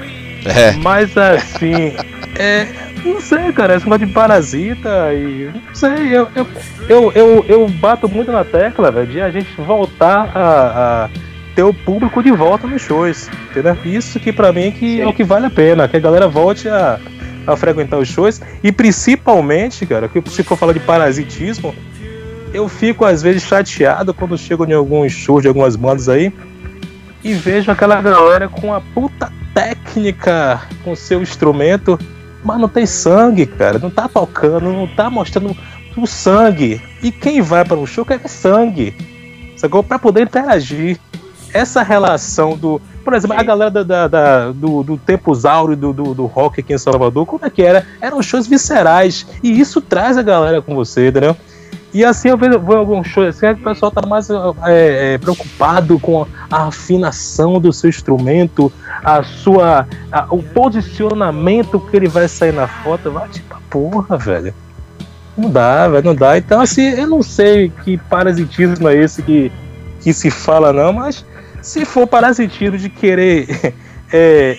S1: É.
S3: Mas assim, é, não sei, cara, esse negócio de parasita e. Não sei, eu, eu, eu, eu, eu bato muito na tecla, velho, de a gente voltar a, a ter o público de volta nos shows, entendeu? Isso que pra mim que é o que vale a pena, que a galera volte a, a frequentar os shows e principalmente, cara, que se for falar de parasitismo, eu fico às vezes chateado quando chego em alguns shows de algumas bandas aí e vejo aquela galera com a puta técnica com seu instrumento, mas não tem sangue, cara, não tá tocando, não tá mostrando o sangue. E quem vai para um show quer ver sangue, sacou? Pra poder interagir. Essa relação do... Por exemplo, a galera da, da, da, do, do Tempos Áureo do, do, do rock aqui em Salvador, como é que era? Eram shows viscerais, e isso traz a galera com você, entendeu? E assim eu vejo alguns shows assim, o pessoal tá mais é, é, preocupado com a afinação do seu instrumento, a sua, a, o posicionamento que ele vai sair na foto. Vai tipo, porra, velho. Não dá, velho, não dá. Então assim, eu não sei que parasitismo é esse que, que se fala não, mas se for parasitismo de querer é,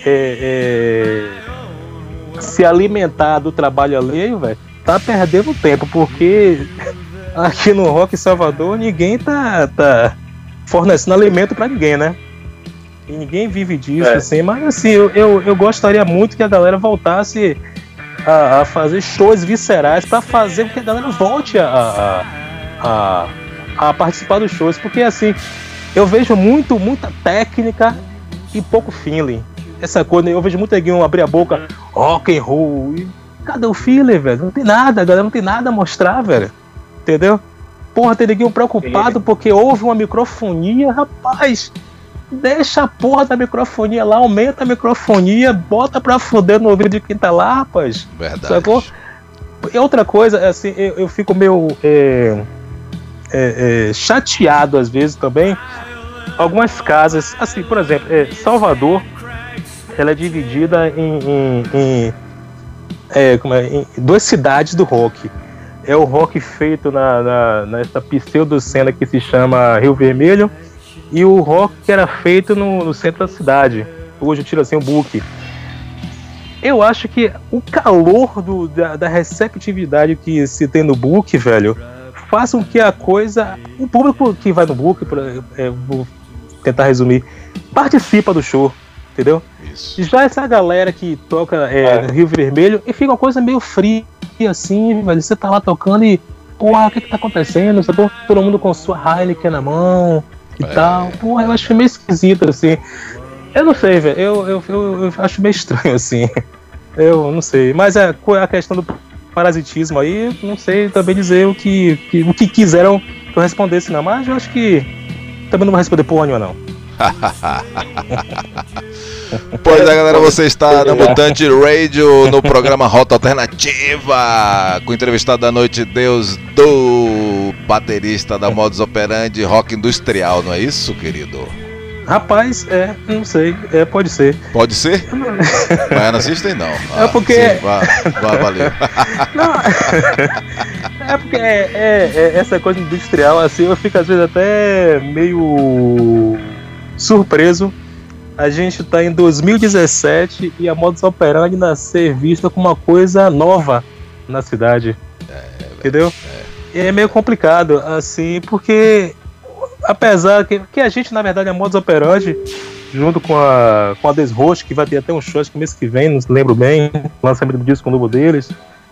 S3: é, é, se alimentar do trabalho alheio, velho, tá perdendo tempo, porque aqui no Rock Salvador ninguém tá, tá fornecendo alimento pra ninguém, né? E ninguém vive disso, é. assim, mas assim, eu, eu, eu gostaria muito que a galera voltasse a, a fazer shows viscerais pra fazer com que a galera volte a, a, a, a participar dos shows, porque assim, eu vejo muito, muita técnica e pouco feeling. Essa coisa, eu vejo muito neguinho abrir a boca, rock and roll, e cadê o feeling, velho? Não tem nada, a galera não tem nada a mostrar, velho. Entendeu? Porra, tem neguinho preocupado porque houve uma microfonia, rapaz. Deixa a porra da microfonia lá, aumenta a microfonia, bota pra foder no ouvido de quem tá lá, rapaz.
S1: Verdade.
S3: Sacou? E outra coisa, assim, eu, eu fico meio é, é, é, chateado às vezes também. Algumas casas, assim, por exemplo, é, Salvador, ela é dividida em, em, em, é, como é, em duas cidades do rock. É o rock feito na, na, nessa pseudo-cena que se chama Rio Vermelho, e o rock que era feito no, no centro da cidade. Hoje eu tiro assim o book. Eu acho que o calor do, da, da receptividade que se tem no book, velho, faz com que a coisa... O público que vai no book, é, vou tentar resumir, participa do show, entendeu?
S1: Isso.
S3: Já essa galera que toca é, é. Rio Vermelho, e fica uma coisa meio fria, assim, velho, você tá lá tocando e, porra, o que que tá acontecendo? Você tá todo mundo com sua Heineken na mão e é. tal, porra, eu acho meio esquisito, assim. Eu não sei, velho, eu, eu, eu, eu acho meio estranho, assim. Eu não sei, mas é, a questão do parasitismo aí, não sei também dizer o que, que, o que quiseram que eu respondesse, não, mas eu acho que também não vou responder porra nenhuma, não.
S1: Pois é, galera, você está na Mutante Radio, no programa Rota Alternativa, com o entrevistado da noite, Deus, do baterista da Modus Operandi Rock Industrial, não é isso, querido?
S3: Rapaz, é, não sei, é, pode ser.
S1: Pode ser? Mas não assistem não.
S3: É porque...
S1: Sim, vá, vá, valeu.
S3: Não, é porque é, é, é essa coisa industrial, assim, eu fico às vezes até meio surpreso. A gente tá em dois mil e dezessete e a modus operandi ainda ser vista como uma coisa nova na cidade. É, entendeu? É. E é meio complicado, assim, porque apesar que, que a gente, na verdade, a modus operandi, junto com a, com a Desroche, que vai ter até um show, acho que mês que vem, não lembro bem, lançamento do disco novo deles.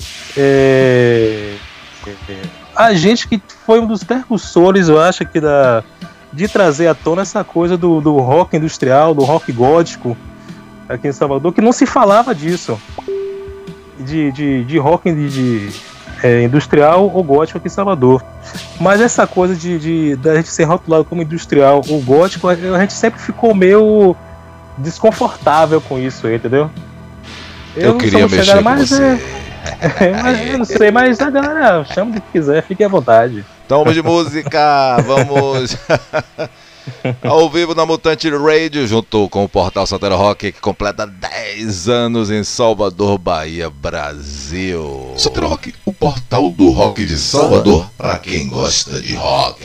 S3: É, a gente que foi um dos percussores, eu acho, que da, de trazer à tona essa coisa do, do rock industrial, do rock gótico aqui em Salvador, que não se falava disso, de, de, de rock de, de, é, industrial ou gótico aqui em Salvador. Mas essa coisa de, de da gente ser rotulado como industrial ou gótico, a gente sempre ficou meio desconfortável com isso, entendeu?
S1: Eu, eu queria mexer
S3: chegado,
S1: com
S3: mas
S1: você.
S3: É, é, mas eu não sei, mas a galera chama de que quiser, fique à vontade.
S1: Então vamos de música, vamos ao vivo na Mutante Radio, junto com o Portal Saltero Rock, que completa dez anos em Salvador, Bahia, Brasil.
S6: Saltero Rock, o portal do rock de Salvador, pra quem gosta de rock.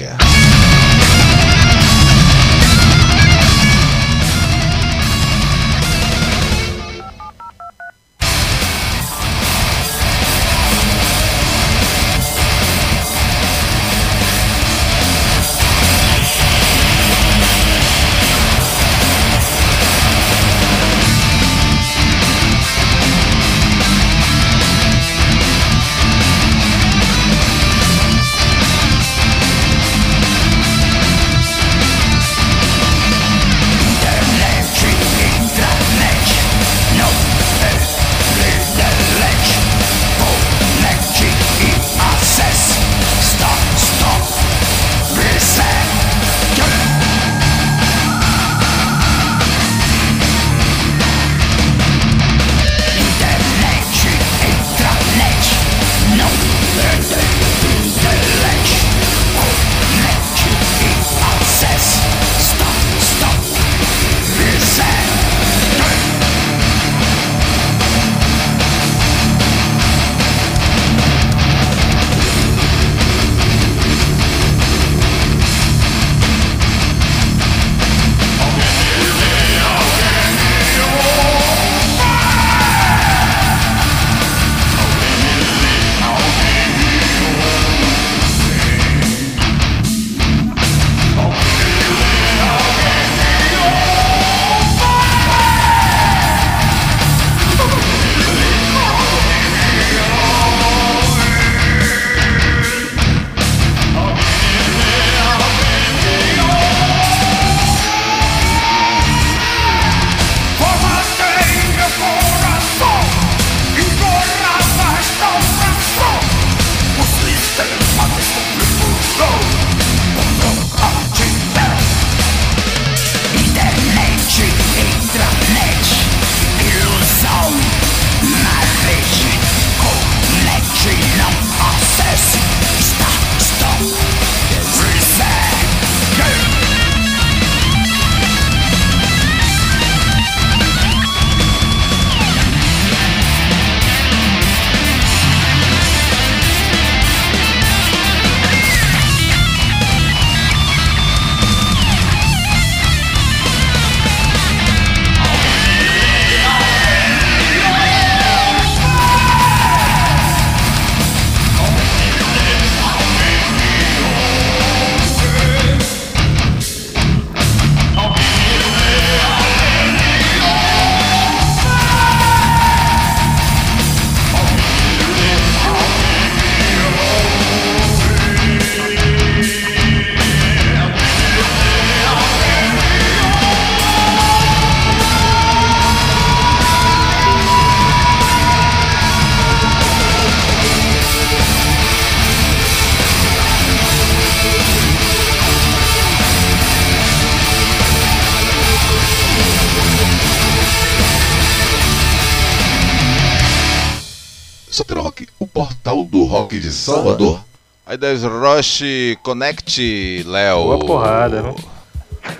S6: Saltero Rock, o portal do rock de Salvador.
S1: Aí das Rush Connect, Léo.
S3: Boa porrada, né?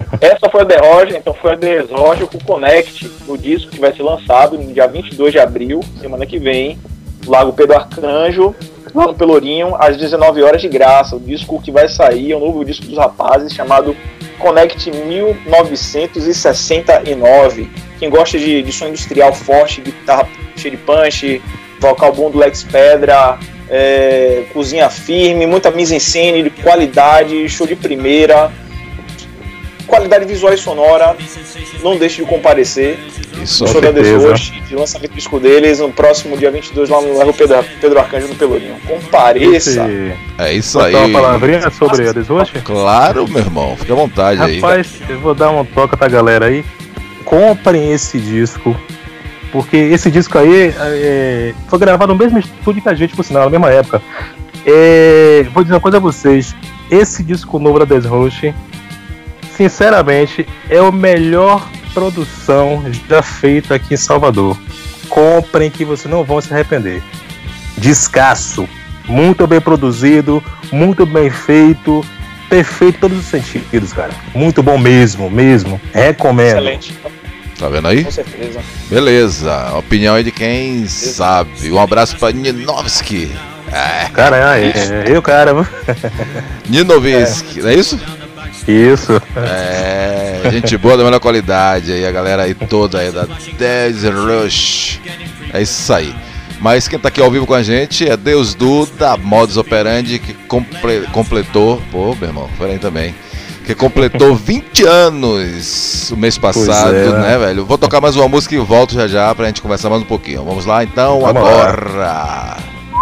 S2: Essa foi a The Roger, então foi a The Roger com o Connect, no disco que vai ser lançado no dia vinte e dois de abril, semana que vem, no Lago Pedro Arcanjo, lá no Pelourinho, às dezenove horas de graça. O disco que vai sair é um novo disco dos rapazes, chamado Connect mil novecentos e sessenta e nove. Quem gosta de, de som industrial forte, guitarra cheia de punch, vocal bom do Lex Pedra, é, cozinha firme, muita mise-en-scène de qualidade, show de primeira, qualidade visual e sonora, não deixe de comparecer.
S1: Isso,
S2: o show da Deshost, de lançamento do disco deles, no próximo dia vinte e dois, lá no Largo Pedro, Pedro Arcanjo, no Pelourinho. Compareça!
S3: Esse...
S1: É isso
S3: Vou
S1: aí.
S3: dar uma palavrinha sobre a Deshost?
S1: Claro, meu irmão, fica à vontade aí.
S3: Rapaz, eu vou dar uma toca pra galera aí. Comprem esse disco, porque esse disco aí é, foi gravado no mesmo estúdio que a gente, por sinal, na mesma época. É, vou dizer uma coisa a vocês: esse disco novo da Deshost, sinceramente, é a melhor produção já feita aqui em Salvador. Comprem que vocês não vão se arrepender. Descasso, muito bem produzido, muito bem feito, perfeito em todos os sentidos, cara. Muito bom mesmo, mesmo. Recomendo.
S2: Excelente.
S1: Tá vendo aí?
S2: Com certeza.
S1: Beleza, opinião aí de quem sabe. Um abraço pra Ninovski. É.
S3: Cara, é, é, eu, cara.
S1: Ninovski, é. Não é isso?
S3: Isso.
S1: É, gente boa da melhor qualidade aí, a galera aí toda aí da Deshost. É isso aí. Mas quem tá aqui ao vivo com a gente é Deus Du, da Modus Operandi, que comple- completou, pô, meu irmão, foi aí também, que completou vinte anos o mês passado,
S3: é,
S1: né, velho? Vou tocar mais uma música e volto já já pra gente conversar mais um pouquinho. Vamos lá, então,
S3: Vamos
S1: agora.
S3: Lá.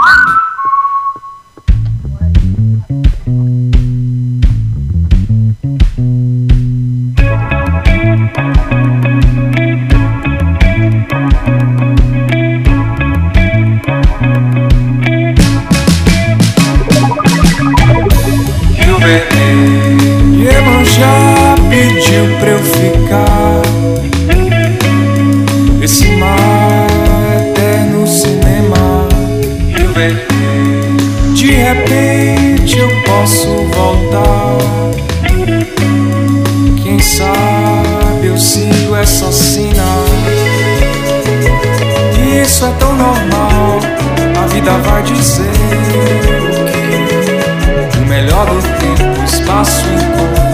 S7: Já pediu pra eu ficar. Esse mar eterno cinema. De repente eu posso voltar. Quem sabe eu sigo essa sina. Isso é tão normal. A vida vai dizer o que o melhor do tempo, espaço encontrar.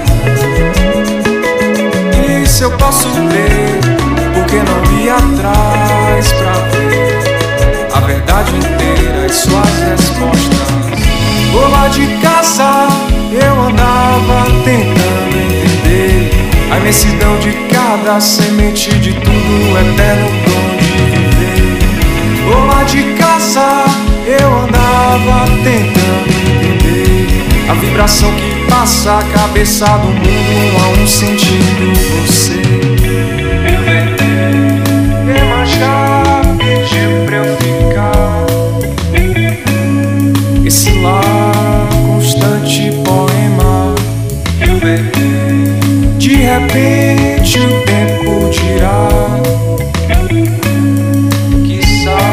S7: Se eu posso ver, por que não ir atrás pra ver a verdade inteira e suas respostas? Por lá de casa eu andava tentando entender a imensidão de cada semente, de tudo eterno dom de viver. Por lá de casa eu andava tentando entender a vibração que passa a cabeça do mundo a um sentido você. Iemanjá pediu pra eu ficar. Esse lar constante poema. De repente o tempo dirá que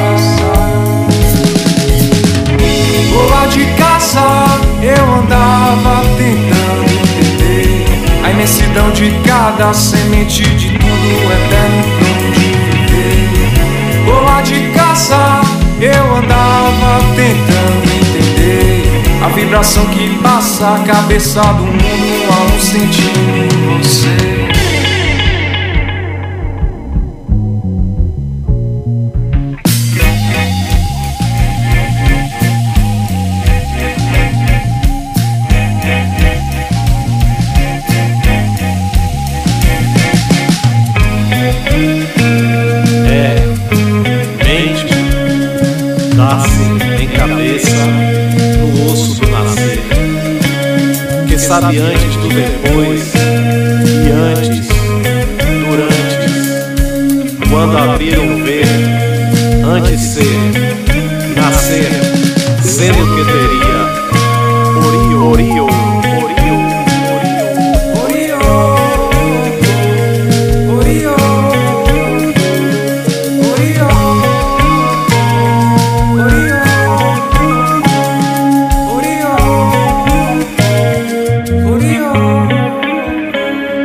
S7: vou lá de casa eu andava tentando entender a imensidão de cada semente, de tudo eterno dom de viver. Vou lá de casa eu andava tentando entender a vibração que passa a cabeça do mundo a um sentido você.
S8: Sabe antes do depois, e antes, durante, quando abrir ou ver, antes ser, nascer, sendo que teria, orio, orio, orio, orio, orio, orio, orio, orio.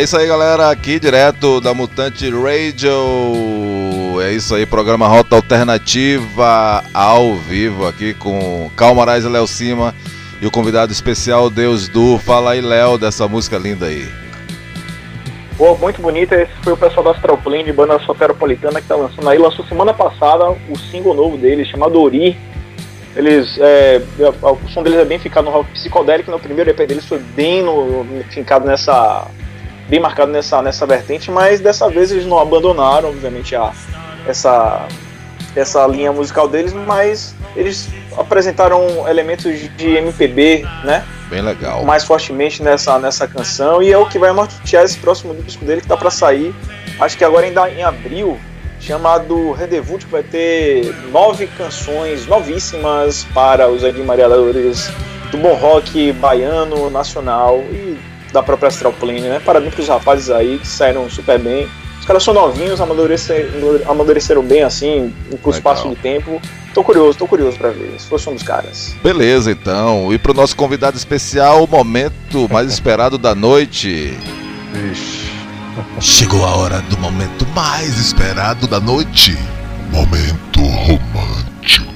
S1: É isso aí, galera, aqui direto da Mutante Radio. É isso aí, programa Rota Alternativa ao vivo aqui com Cal Moraes e Léo Cima e o convidado especial Deus Du. Fala aí, Léo, dessa música linda aí.
S2: Pô, muito bonita. Esse foi o pessoal da Astral Plane, de banda soteropolitana, que tá lançando aí. Lançou semana passada o single novo deles, chamado Ori. Eles, é, o som deles é bem ficado no rock psicodélico. No primeiro E P deles foi bem no, ficado nessa, bem marcado nessa, nessa vertente, mas dessa vez eles não abandonaram, obviamente, a, essa, essa linha musical deles, mas eles apresentaram elementos de M P B, né?
S1: Bem legal.
S2: Mais fortemente nessa, nessa canção, e é o que vai nortear esse próximo disco dele que tá pra sair, acho que agora ainda em abril, chamado Rendezvous, que vai ter nove canções novíssimas para os admiradores do bom rock baiano, nacional e da própria Astral Plane, né? Parabéns pros rapazes aí que saíram super bem. Os caras são novinhos, amadureceram, amadureceram bem assim, com o espaço de tempo. Tô curioso, tô curioso pra ver se fosse um dos caras.
S1: Beleza, então. E pro nosso convidado especial, o momento mais esperado da noite.
S6: Ixi. Chegou a hora do momento mais esperado da noite. Momento romântico.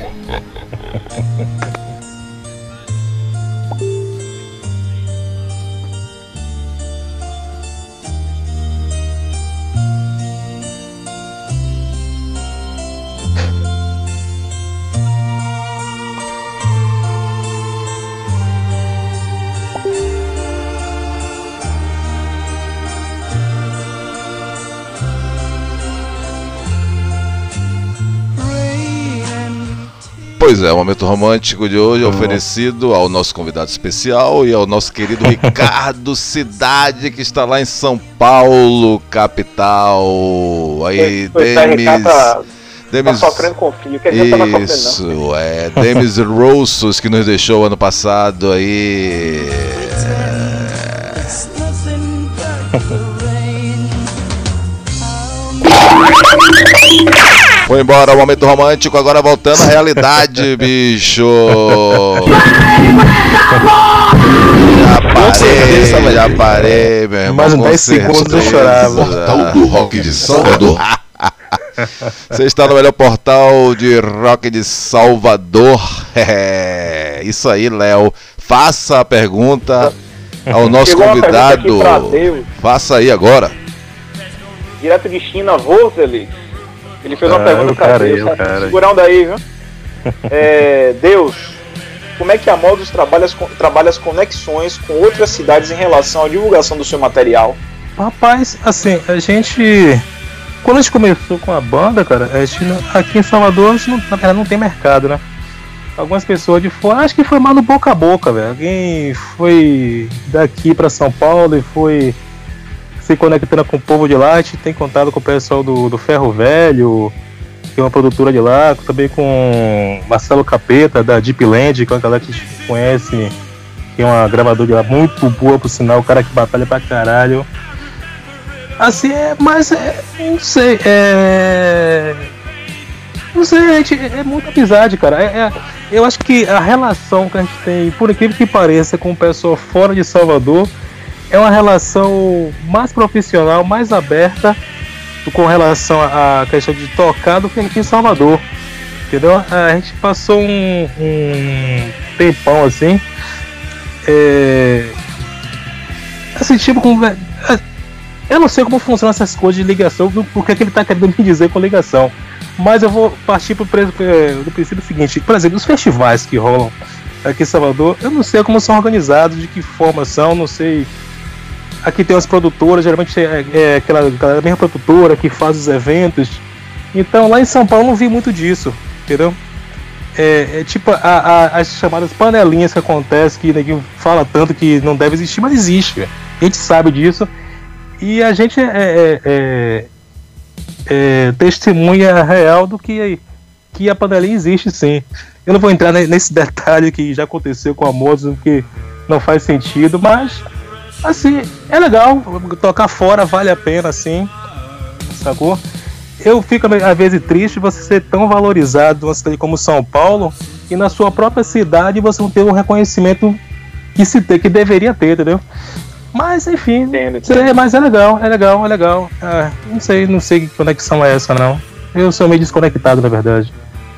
S1: Pois é, o momento romântico de hoje é oferecido ao nosso convidado especial e ao nosso querido Ricardo Cidade, que está lá em São Paulo, capital. Aí,
S2: pois,
S1: Demis...
S2: Tá,
S1: Demis...
S2: tá sofrendo com frio, que a gente tá sofrendo, não.
S1: Isso, é, Demis Roussos, que nos deixou ano passado aí... Foi embora o momento romântico, agora voltando à realidade, bicho. Já parei, já parei, meu irmão.
S3: Mais uns dez segundos eu chorava.
S6: Portal do Rock de Salvador.
S1: Você está no melhor portal de rock de Salvador. É, isso aí, Léo. Faça a pergunta ao nosso
S2: Chegou
S1: convidado. Faça aí agora.
S2: Direto de China, Voselis. Ele fez uma
S3: Ah,
S2: pergunta pra
S3: cara,
S2: Deus.
S3: eu, cara.
S2: Segura onda aí, viu? É, Deus, como é que a Modus trabalha as, trabalha as conexões com outras cidades em relação à divulgação do seu material?
S3: Rapaz, assim, a gente... Quando a gente começou com a banda, cara, a gente, não- aqui em Salvador, a gente não, na verdade, não tem mercado, né? Algumas pessoas de fora, acho que foi mais no boca a boca, velho. Alguém foi daqui pra São Paulo e foi se conectando com o povo de lá. A gente tem contato com o pessoal do, do Ferro Velho, que é uma produtora de lá, também com Marcelo Capeta, da Deep Land, que é uma galera que a gente conhece, que é uma gravadora de lá muito boa, por sinal, o cara que batalha pra caralho. Assim, é, mas é, não sei, é... Não sei, a gente, é muita amizade, cara. É, é, eu acho que a relação que a gente tem, por incrível que pareça, com o pessoal fora de Salvador, é uma relação mais profissional, mais aberta com relação à questão de tocar do que aqui em Salvador. Entendeu? A gente passou um, um tempão assim. É, assim, tipo, com, eu não sei como funcionam essas coisas de ligação, o que é que ele está querendo me dizer com ligação. Mas eu vou partir pro, do princípio seguinte. Por exemplo, os festivais que rolam aqui em Salvador, eu não sei como são organizados, de que forma são, não sei. Aqui tem umas produtoras, geralmente é, é aquela, aquela mesma produtora que faz os eventos. Então lá em São Paulo eu não vi muito disso, entendeu? É, é tipo a, a, as chamadas panelinhas que acontecem, que ninguém fala tanto que não deve existir, mas existe, véio. A gente sabe disso. E a gente é, é, é, é testemunha real do que, que a panelinha existe, sim. Eu não vou entrar nesse detalhe que já aconteceu com a Modus, porque não faz sentido, mas assim, é legal, tocar fora vale a pena, assim, sacou? Eu fico às vezes triste você ser tão valorizado numa cidade como São Paulo e na sua própria cidade você não ter um reconhecimento que se ter, que deveria ter, entendeu? Mas enfim,
S2: Entendo.
S3: é, mas é legal, é legal, é legal. Ah, não sei, não sei que conexão é essa não. Eu sou meio desconectado, na verdade.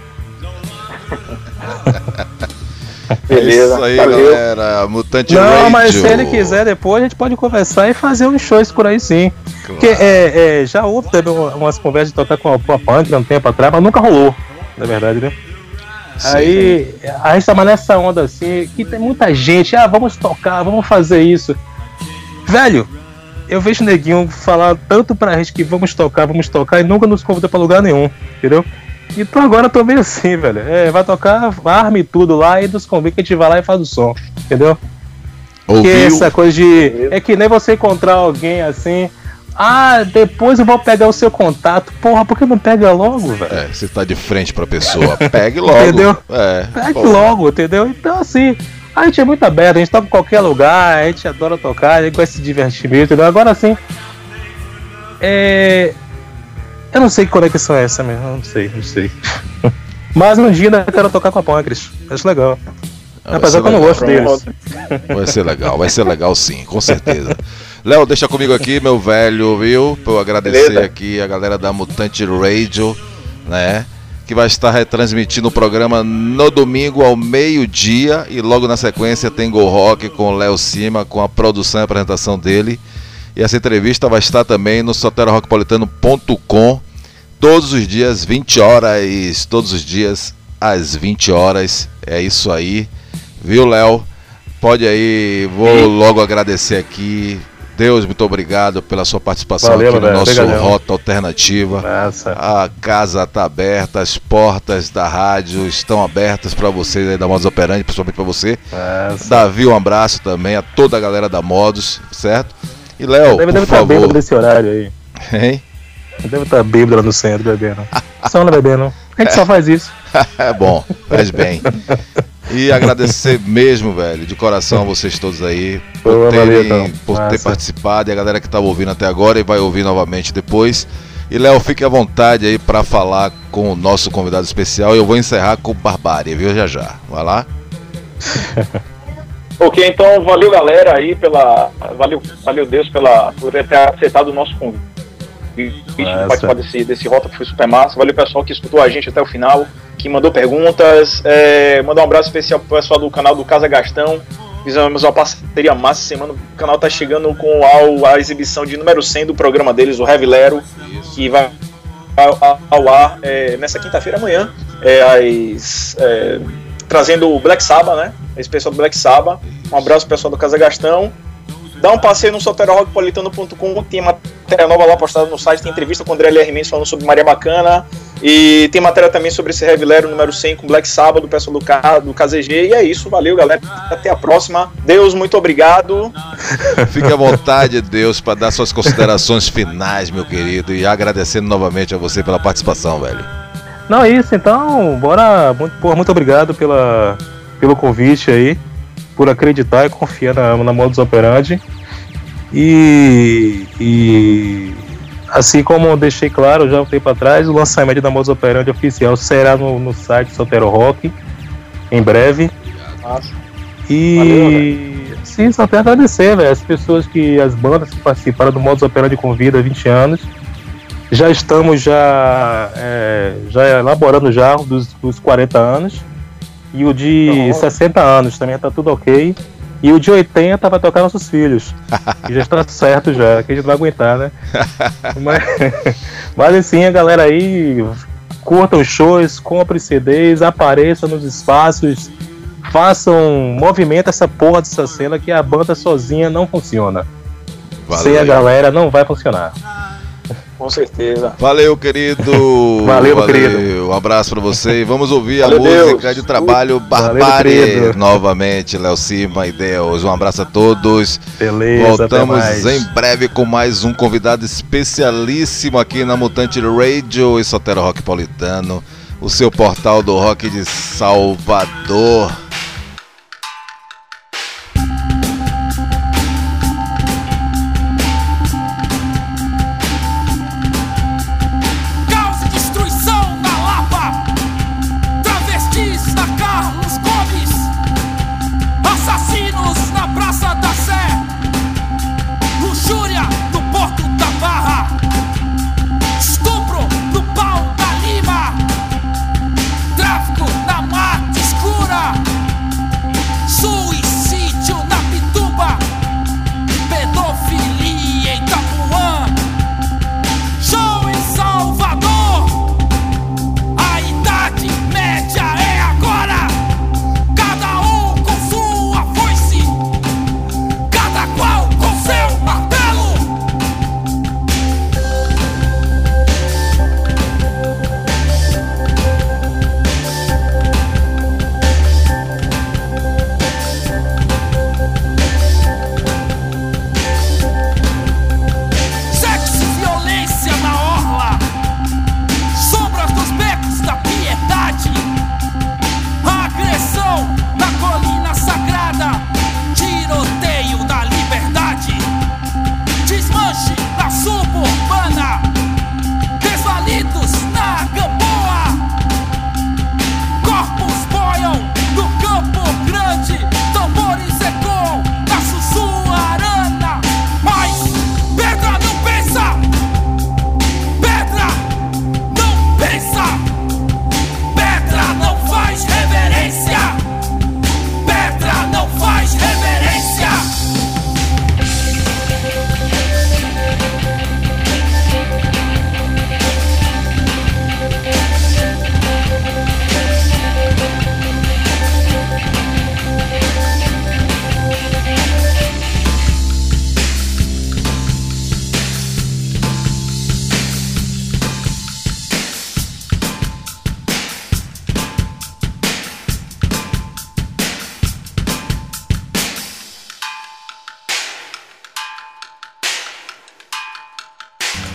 S2: Beleza,
S1: É isso aí,
S2: valeu.
S1: galera. Mutante
S3: Não,
S1: Radio.
S3: mas se ele quiser depois, a gente pode conversar e fazer uns shows por aí sim.
S1: Claro.
S3: Porque é, é, já houve também umas conversas de tocar com a, com a Punk há um tempo atrás, mas nunca rolou, na verdade, né?
S1: Sim.
S3: Aí a gente tava nessa onda assim, que tem muita gente, ah, vamos tocar, vamos fazer isso. Velho, eu vejo o neguinho falar tanto pra gente que vamos tocar, vamos tocar, e nunca nos convidou pra lugar nenhum, entendeu? Então agora eu tô meio assim, velho. É, vai tocar, arme tudo lá e nos convida que a gente vai lá e faz o som, entendeu? Porque
S1: Ouviu?
S3: essa coisa de. É que nem você encontrar alguém assim. Ah, depois eu vou pegar o seu contato. Porra, por que não pega logo, velho?
S1: É, você tá de frente pra pessoa. Pegue logo.
S3: Entendeu?
S1: É,
S3: Pegue
S1: pô.
S3: logo, entendeu? Então assim, a gente é muito aberto, a gente toca em qualquer lugar, a gente adora tocar, a gente gosta de se divertir mesmo, entendeu? Agora assim. É. Eu não sei que conexão é essa mesmo, eu não sei, não sei. Mas um dia eu quero tocar com a Pâncreas, acho legal.
S1: Vai
S3: Apesar
S1: ser
S3: que eu não
S1: legal.
S3: gosto deles.
S1: Vai ser legal, vai ser legal sim, com certeza. Léo, deixa comigo aqui, meu velho, viu? Pra eu agradecer
S2: Beleza.
S1: aqui a galera da Mutante Radio, né? Que vai estar retransmitindo o programa no domingo ao meio-dia. E logo na sequência tem Go Rock com o Léo Cima, com a produção e apresentação dele. E essa entrevista vai estar também no sotero rockpolitano ponto com, todos os dias, vinte horas, todos os dias às vinte horas. É isso aí, viu, Léo? Pode aí, vou logo agradecer aqui. Deus, muito obrigado pela sua participação.
S3: Valeu,
S1: aqui no
S3: velho.
S1: nosso
S3: Obrigadão.
S1: Rota Alternativa.
S3: Nossa.
S1: A casa está aberta, as portas da rádio estão abertas para vocês aí da Modus Operandi, principalmente para você.
S3: Nossa.
S1: Davi, um abraço também a toda a galera da Modus, certo? E Léo,
S3: Deve
S1: por
S3: estar bêbado
S1: favor.
S3: nesse horário aí.
S1: Hein?
S3: Deve estar bêbado lá no centro bebendo. Só não bebendo. A gente só faz isso.
S1: É bom, faz bem. E agradecer mesmo, velho, de coração a vocês todos aí por,
S3: Pô,
S1: terem,
S3: valeu, então.
S1: por ter
S3: Massa.
S1: participado, e a galera que tá ouvindo até agora e vai ouvir novamente depois. E Léo, fique à vontade aí para falar com o nosso convidado especial. E eu vou encerrar com o Barbárie, viu? Já já. Vai lá.
S2: Ok, então valeu galera aí pela. Valeu, valeu Deus pela, por ter aceitado o nosso convite.
S3: Massa.
S2: Participar desse, desse rota que foi super massa. Valeu pessoal que escutou a gente até o final, que mandou perguntas. É, mandar um abraço especial pro pessoal do canal do Casa Gastão. Fizemos uma parceria massa essa semana. O canal tá chegando com ao, a exibição de número cem do programa deles, o Heavy Lero, que vai ao, ao ar é, nessa quinta-feira amanhã. É, às, é, trazendo o Black Sabbath, né? Esse pessoal do Black Sabbath. Um abraço pro pessoal do Casa Gastão. Dá um passeio no sotero rockpolitano ponto com, tem matéria nova lá postada no site, tem entrevista com o André L R Mendes falando sobre Maria Bacana, e tem matéria também sobre esse Heavy Lero número cem com Black Sabbath, do pessoal do, K, do K Z G, e é isso, valeu galera, até a próxima, Deus, muito obrigado.
S1: Fique à vontade, Deus, para dar suas considerações finais, meu querido, e agradecendo novamente a você pela participação, velho.
S3: Não, é isso, então, bora. Muito, porra, muito obrigado pela, pelo convite aí, por acreditar e confiar na, na Modus Operandi. E, e assim como eu deixei claro já um tempo atrás, o lançamento da Modus Operandi oficial será no, no site Sotero Rock em breve.
S2: Nossa.
S3: E valeu, sim, só tenho a agradecer, velho, as pessoas que, as bandas que participaram do Modus Operandi com vida há vinte anos. Já estamos já, é, já elaborando já dos, dos quarenta anos. E o de
S2: Uhum.
S3: sessenta anos também tá tudo ok. E o de oitenta vai tocar nossos filhos. Que já está certo já, que a gente vai aguentar, né? mas, mas assim, a galera aí, curtam os shows, comprem C Ds, apareçam nos espaços, façam, movimento essa porra dessa cena, que a banda sozinha não funciona.
S1: Valeu.
S3: Sem a galera não vai funcionar.
S2: Com certeza.
S1: Valeu, querido.
S3: Valeu, querido.
S1: Um abraço pra você. E vamos ouvir
S2: Valeu,
S1: a música
S2: Deus.
S1: de trabalho
S3: Valeu,
S1: Barbárie.
S3: querido.
S1: Novamente, Léo Cima e Deus. Um abraço a todos.
S3: Beleza, até
S1: Voltamos
S3: mais.
S1: em breve com mais um convidado especialíssimo aqui na Mutante Radio e Sotero Rockpolitano, o seu portal do rock de Salvador.
S9: Caos e destruição na Lapa, travestis na Carlos Gomes, assassinos na Praça da Sé,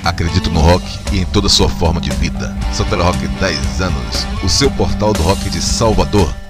S6: Acredito no rock e em toda sua forma de vida. São Tele Rock dez anos, o seu portal do rock de Salvador.